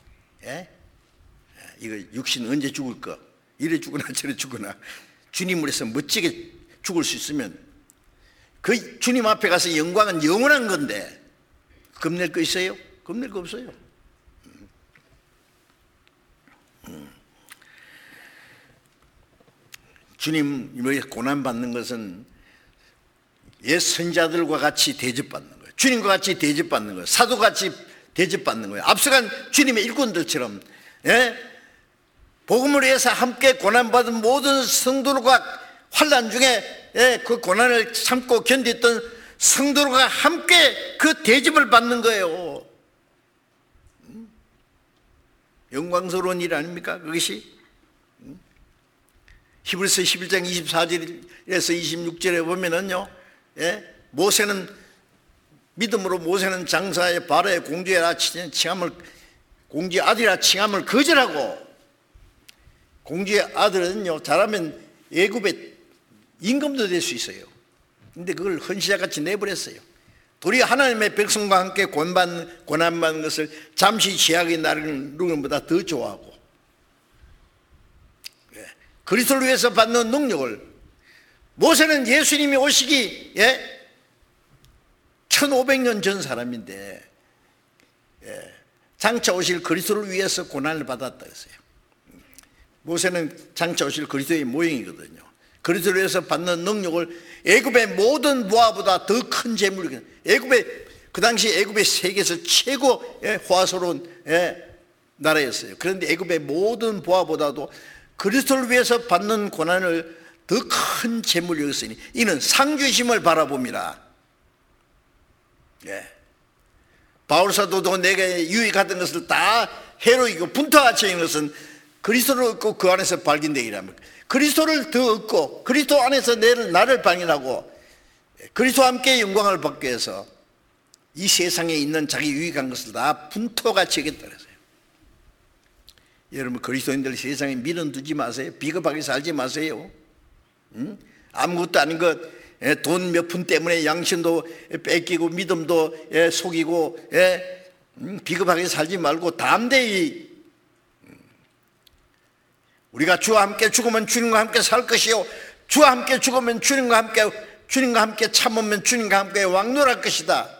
이거 육신 언제 죽을 거? 이래 죽거나 저래 죽거나 주님을 위해서 멋지게 죽을 수 있으면 그 주님 앞에 가서 영광은 영원한 건데 겁낼 거 있어요? 겁낼 거 없어요. 주님을 위해서 고난받는 것은 옛 선자들과 같이 대접받는 거예요. 주님과 같이 대접받는 거예요. 사도같이 대접받는 거예요. 앞서간 주님의 일꾼들처럼 복음을 위해서 함께 고난받은 모든 성도들과 환난 중에 그 고난을 참고 견뎠던 성도들과 함께 그 대접을 받는 거예요. 영광스러운 일 아닙니까? 그것이 히브리서 11장 24절에서 26절에 보면은요, 모세는 믿음으로 모세는 장사의 바로의 공주의 아들이라 칭함을 거절하고, 공주의 아들은요 잘하면 애굽의 임금도 될 수 있어요. 근데 그걸 헌시자같이 내버렸어요. 도리어 하나님의 백성과 함께 고난받는 것을 잠시 죄악의 나르는 것보다 더 좋아하고, 그리스도를 위해서 받는 능력을, 모세는 예수님이 오시기 1500년 전 사람인데 장차 오실 그리스도를 위해서 고난을 받았다 했어요. 모세는 장차 오실 그리스도의 모형이거든요. 그리스도를 위해서 받는 능력을 애굽의 모든 부하보다 더 큰 재물이, 그 당시 애굽의 세계에서 최고 호화스러운 나라였어요. 그런데 애굽의 모든 부하보다도 그리스도를 위해서 받는 고난을 더 큰 재물로 여겼으니 이는 상주심을 바라봅니다. 바울 사도도 내게 유익하던 것을 다 해로 이고 분투같이 있는 것은 그리스도를 얻고 그 안에서 발견되기라면, 그리스도를 더 얻고 그리스도 안에서 나를 발견하고 그리스도와 함께 영광을 받기 위해서 이 세상에 있는 자기 유익한 것을 다 분토같이 여겼다 그랬어요. 여러분, 그리스도인들 세상에 미련 두지 마세요. 비겁하게 살지 마세요. 아무것도 아닌 것, 돈 몇 푼 때문에 양심도 뺏기고 믿음도 속이고 비겁하게 살지 말고 담대히 우리가 주와 함께 죽으면 주님과 함께 살 것이요 주와 함께 죽으면 주님과 함께 참으면 주님과 함께 왕노할 것이다.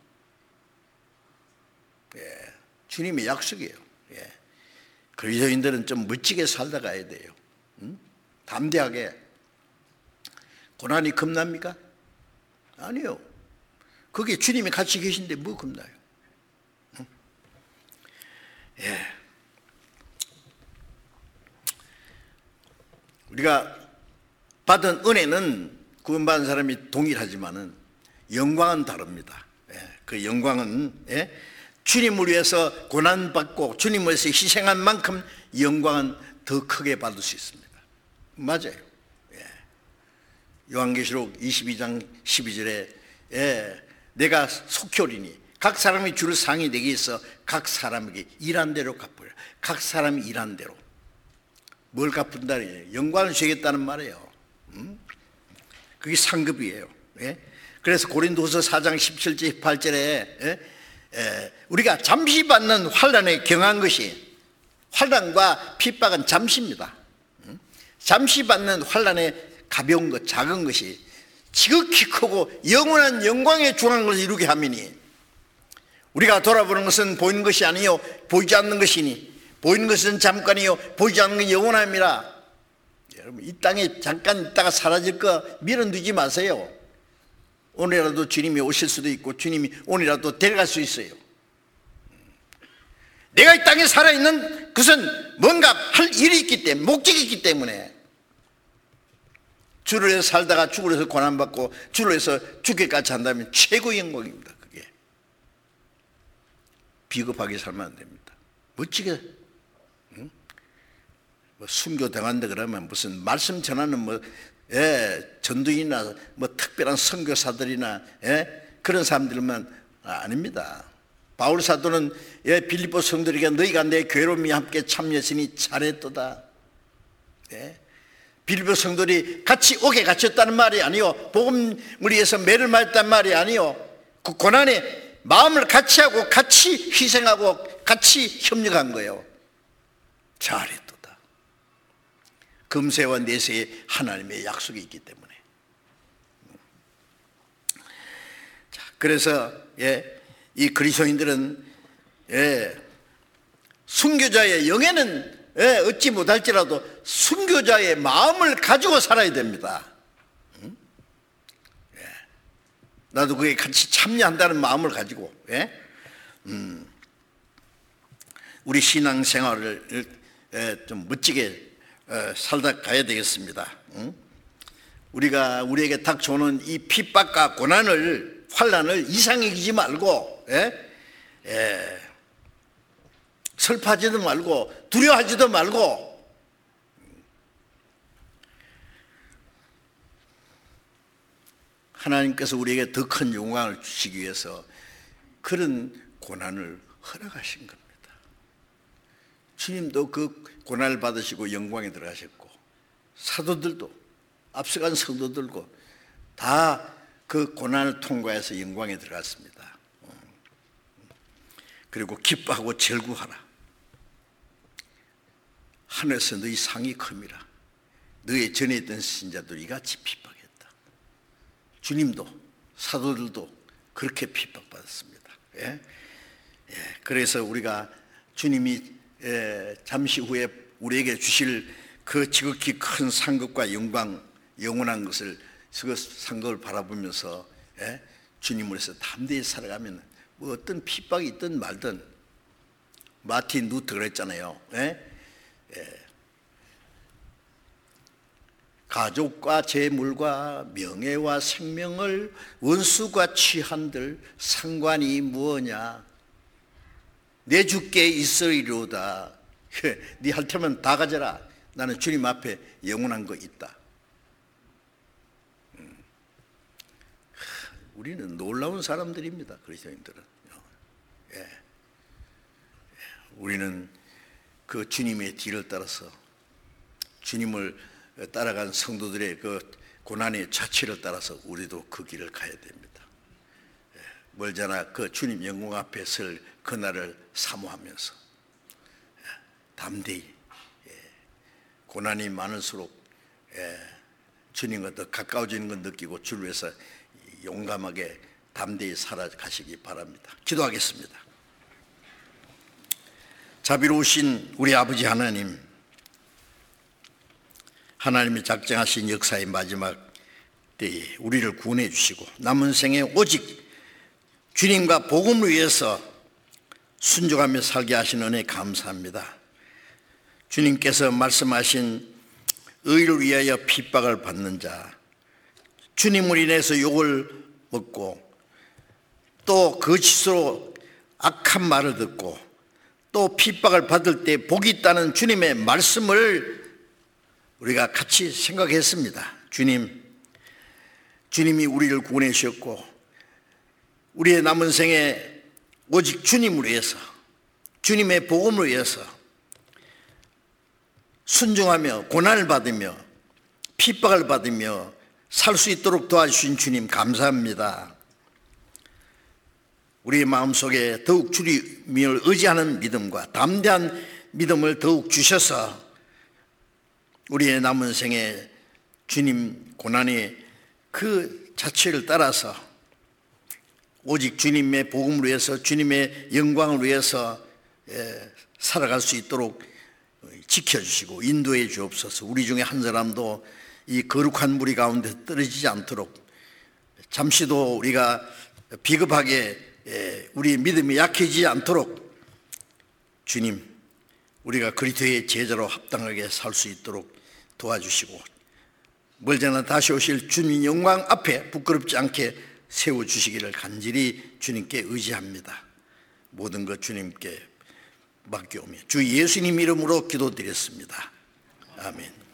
주님의 약속이에요. 그리스도인들은 좀 멋지게 살다 가야 돼요. 담대하게. 고난이 겁납니까? 아니요. 거기에 주님이 같이 계신데 뭐 겁나요? 우리가 받은 은혜는 구원받은 사람이 동일하지만은 영광은 다릅니다. 그 영광은 주님을 위해서 고난받고 주님을 위해서 희생한 만큼 영광은 더 크게 받을 수 있습니다. 맞아요. 요한계시록 22장 12절에 내가 속히 오리니 각 사람이 줄 상이 내게 있어 각 사람에게 일한 대로 갚으라. 각 사람이 일한 대로. 뭘 갚는다는 영광을 주겠다는 말이에요. 그게 상급이에요. 그래서 고린도후서 4장 17절 18절에 우리가 잠시 받는 환난에 경한 것이, 환난과 핍박은 잠시입니다. 잠시 받는 환난에 가벼운 것, 작은 것이 지극히 크고 영원한 영광에 중한 것을 이루게 하미니 우리가 돌아보는 것은 보이는 것이 아니요 보이지 않는 것이니 보이는 것은 잠깐이요 보이지 않는 건 영원함이라. 여러분, 이 땅에 잠깐 있다가 사라질 거 밀어두지 마세요. 오늘이라도 주님이 오실 수도 있고 주님이 오늘이라도 데려갈 수 있어요. 내가 이 땅에 살아있는 것은 뭔가 할 일이 있기 때문에, 목적이 있기 때문에 주를 위해서 살다가 주를 위해서 고난받고 주를 위해서 죽기까지 한다면 최고의 영광입니다. 그게 비겁하게 살면 안 됩니다. 멋지게 뭐 순교당한다 그러면 무슨 말씀 전하는 전도인이나 특별한 선교사들이나 그런 사람들만 아닙니다. 바울 사도는 빌립보 성도에게 너희가 내 괴로움이 함께 참여했으니 잘했도다. 빌립보 성도들이 같이 옥에 갇혔다는 말이 아니요 복음을 위해서 매를 맞았다는 말이 아니요 그 고난에 마음을 같이 하고 같이 희생하고 같이 협력한 거예요. 잘했도다. 금세와 내세에 하나님의 약속이 있기 때문에. 자, 그래서 이 그리스도인들은 순교자의 영에는 얻지 못할지라도 순교자의 마음을 가지고 살아야 됩니다. 나도 그게 같이 참여한다는 마음을 가지고 우리 신앙생활을 좀 멋지게 살다 가야 되겠습니다. 우리에게 닥쳐오는 이 핍박과 고난을, 환난을 이상히 여기지 말고 슬퍼하지도 말고 두려워하지도 말고 하나님께서 우리에게 더 큰 영광을 주시기 위해서 그런 고난을 허락하신 겁니다. 주님도 그 고난을 받으시고 영광에 들어가셨고 사도들도 앞서간 성도들도 다 그 고난을 통과해서 영광에 들어갔습니다. 그리고 기뻐하고 절구하라. 하늘에서 너희 상이 큼이라. 너희 전에 있던 신자들이 이같이 핍박했다. 주님도 사도들도 그렇게 핍박받았습니다. 그래서 우리가 주님이 잠시 후에 우리에게 주실 그 지극히 큰 상급과 영광, 영원한 것을 그 상급을 바라보면서 주님을 위해서 담대히 살아가면 뭐 어떤 핍박이 있든 말든 마틴 루터 그랬잖아요. 가족과 재물과 명예와 생명을 원수가 취한들 상관이 무엇냐. 내 주께 있으리로다. 네 할 테면 다 가져라. 나는 주님 앞에 영원한 거 있다. 우리는 놀라운 사람들입니다. 그리스도인들은. 우리는 그 주님의 뒤를 따라서 주님을 따라간 성도들의 그 고난의 자취를 따라서 우리도 그 길을 가야 됩니다. 멀잖아 그 주님 영광 앞에 설 그날을 사모하면서 담대히 고난이 많을수록 주님과 더 가까워지는 걸 느끼고 주를 위해서 용감하게 담대히 살아가시기 바랍니다. 기도하겠습니다. 자비로우신 우리 아버지 하나님, 하나님이 작정하신 역사의 마지막 때에 우리를 구원해 주시고 남은 생에 오직 주님과 복음을 위해서 순종하며 살게 하신 은혜 감사합니다. 주님께서 말씀하신 의를 위하여 핍박을 받는 자, 주님을 인해서 욕을 먹고 또 거짓으로 악한 말을 듣고 또 핍박을 받을 때 복이 있다는 주님의 말씀을 우리가 같이 생각했습니다. 주님이 우리를 구원해 주셨고 우리의 남은 생에 오직 주님을 위해서, 주님의 복음을 위해서 순종하며 고난을 받으며 핍박을 받으며 살 수 있도록 도와주신 주님 감사합니다. 우리의 마음속에 더욱 주님을 의지하는 믿음과 담대한 믿음을 더욱 주셔서 우리의 남은 생에 주님 고난의 그 자체를 따라서 오직 주님의 복음을 위해서, 주님의 영광을 위해서 살아갈 수 있도록 지켜주시고 인도해 주옵소서. 우리 중에 한 사람도 이 거룩한 무리 가운데 떨어지지 않도록, 잠시도 우리가 비겁하게 우리 믿음이 약해지지 않도록 주님, 우리가 그리스도의 제자로 합당하게 살 수 있도록 도와주시고 멀잖아 다시 오실 주님 영광 앞에 부끄럽지 않게 세워주시기를 간절히 주님께 의지합니다. 모든 것 주님께 맡겨오며 주 예수님 이름으로 기도드렸습니다. 아멘.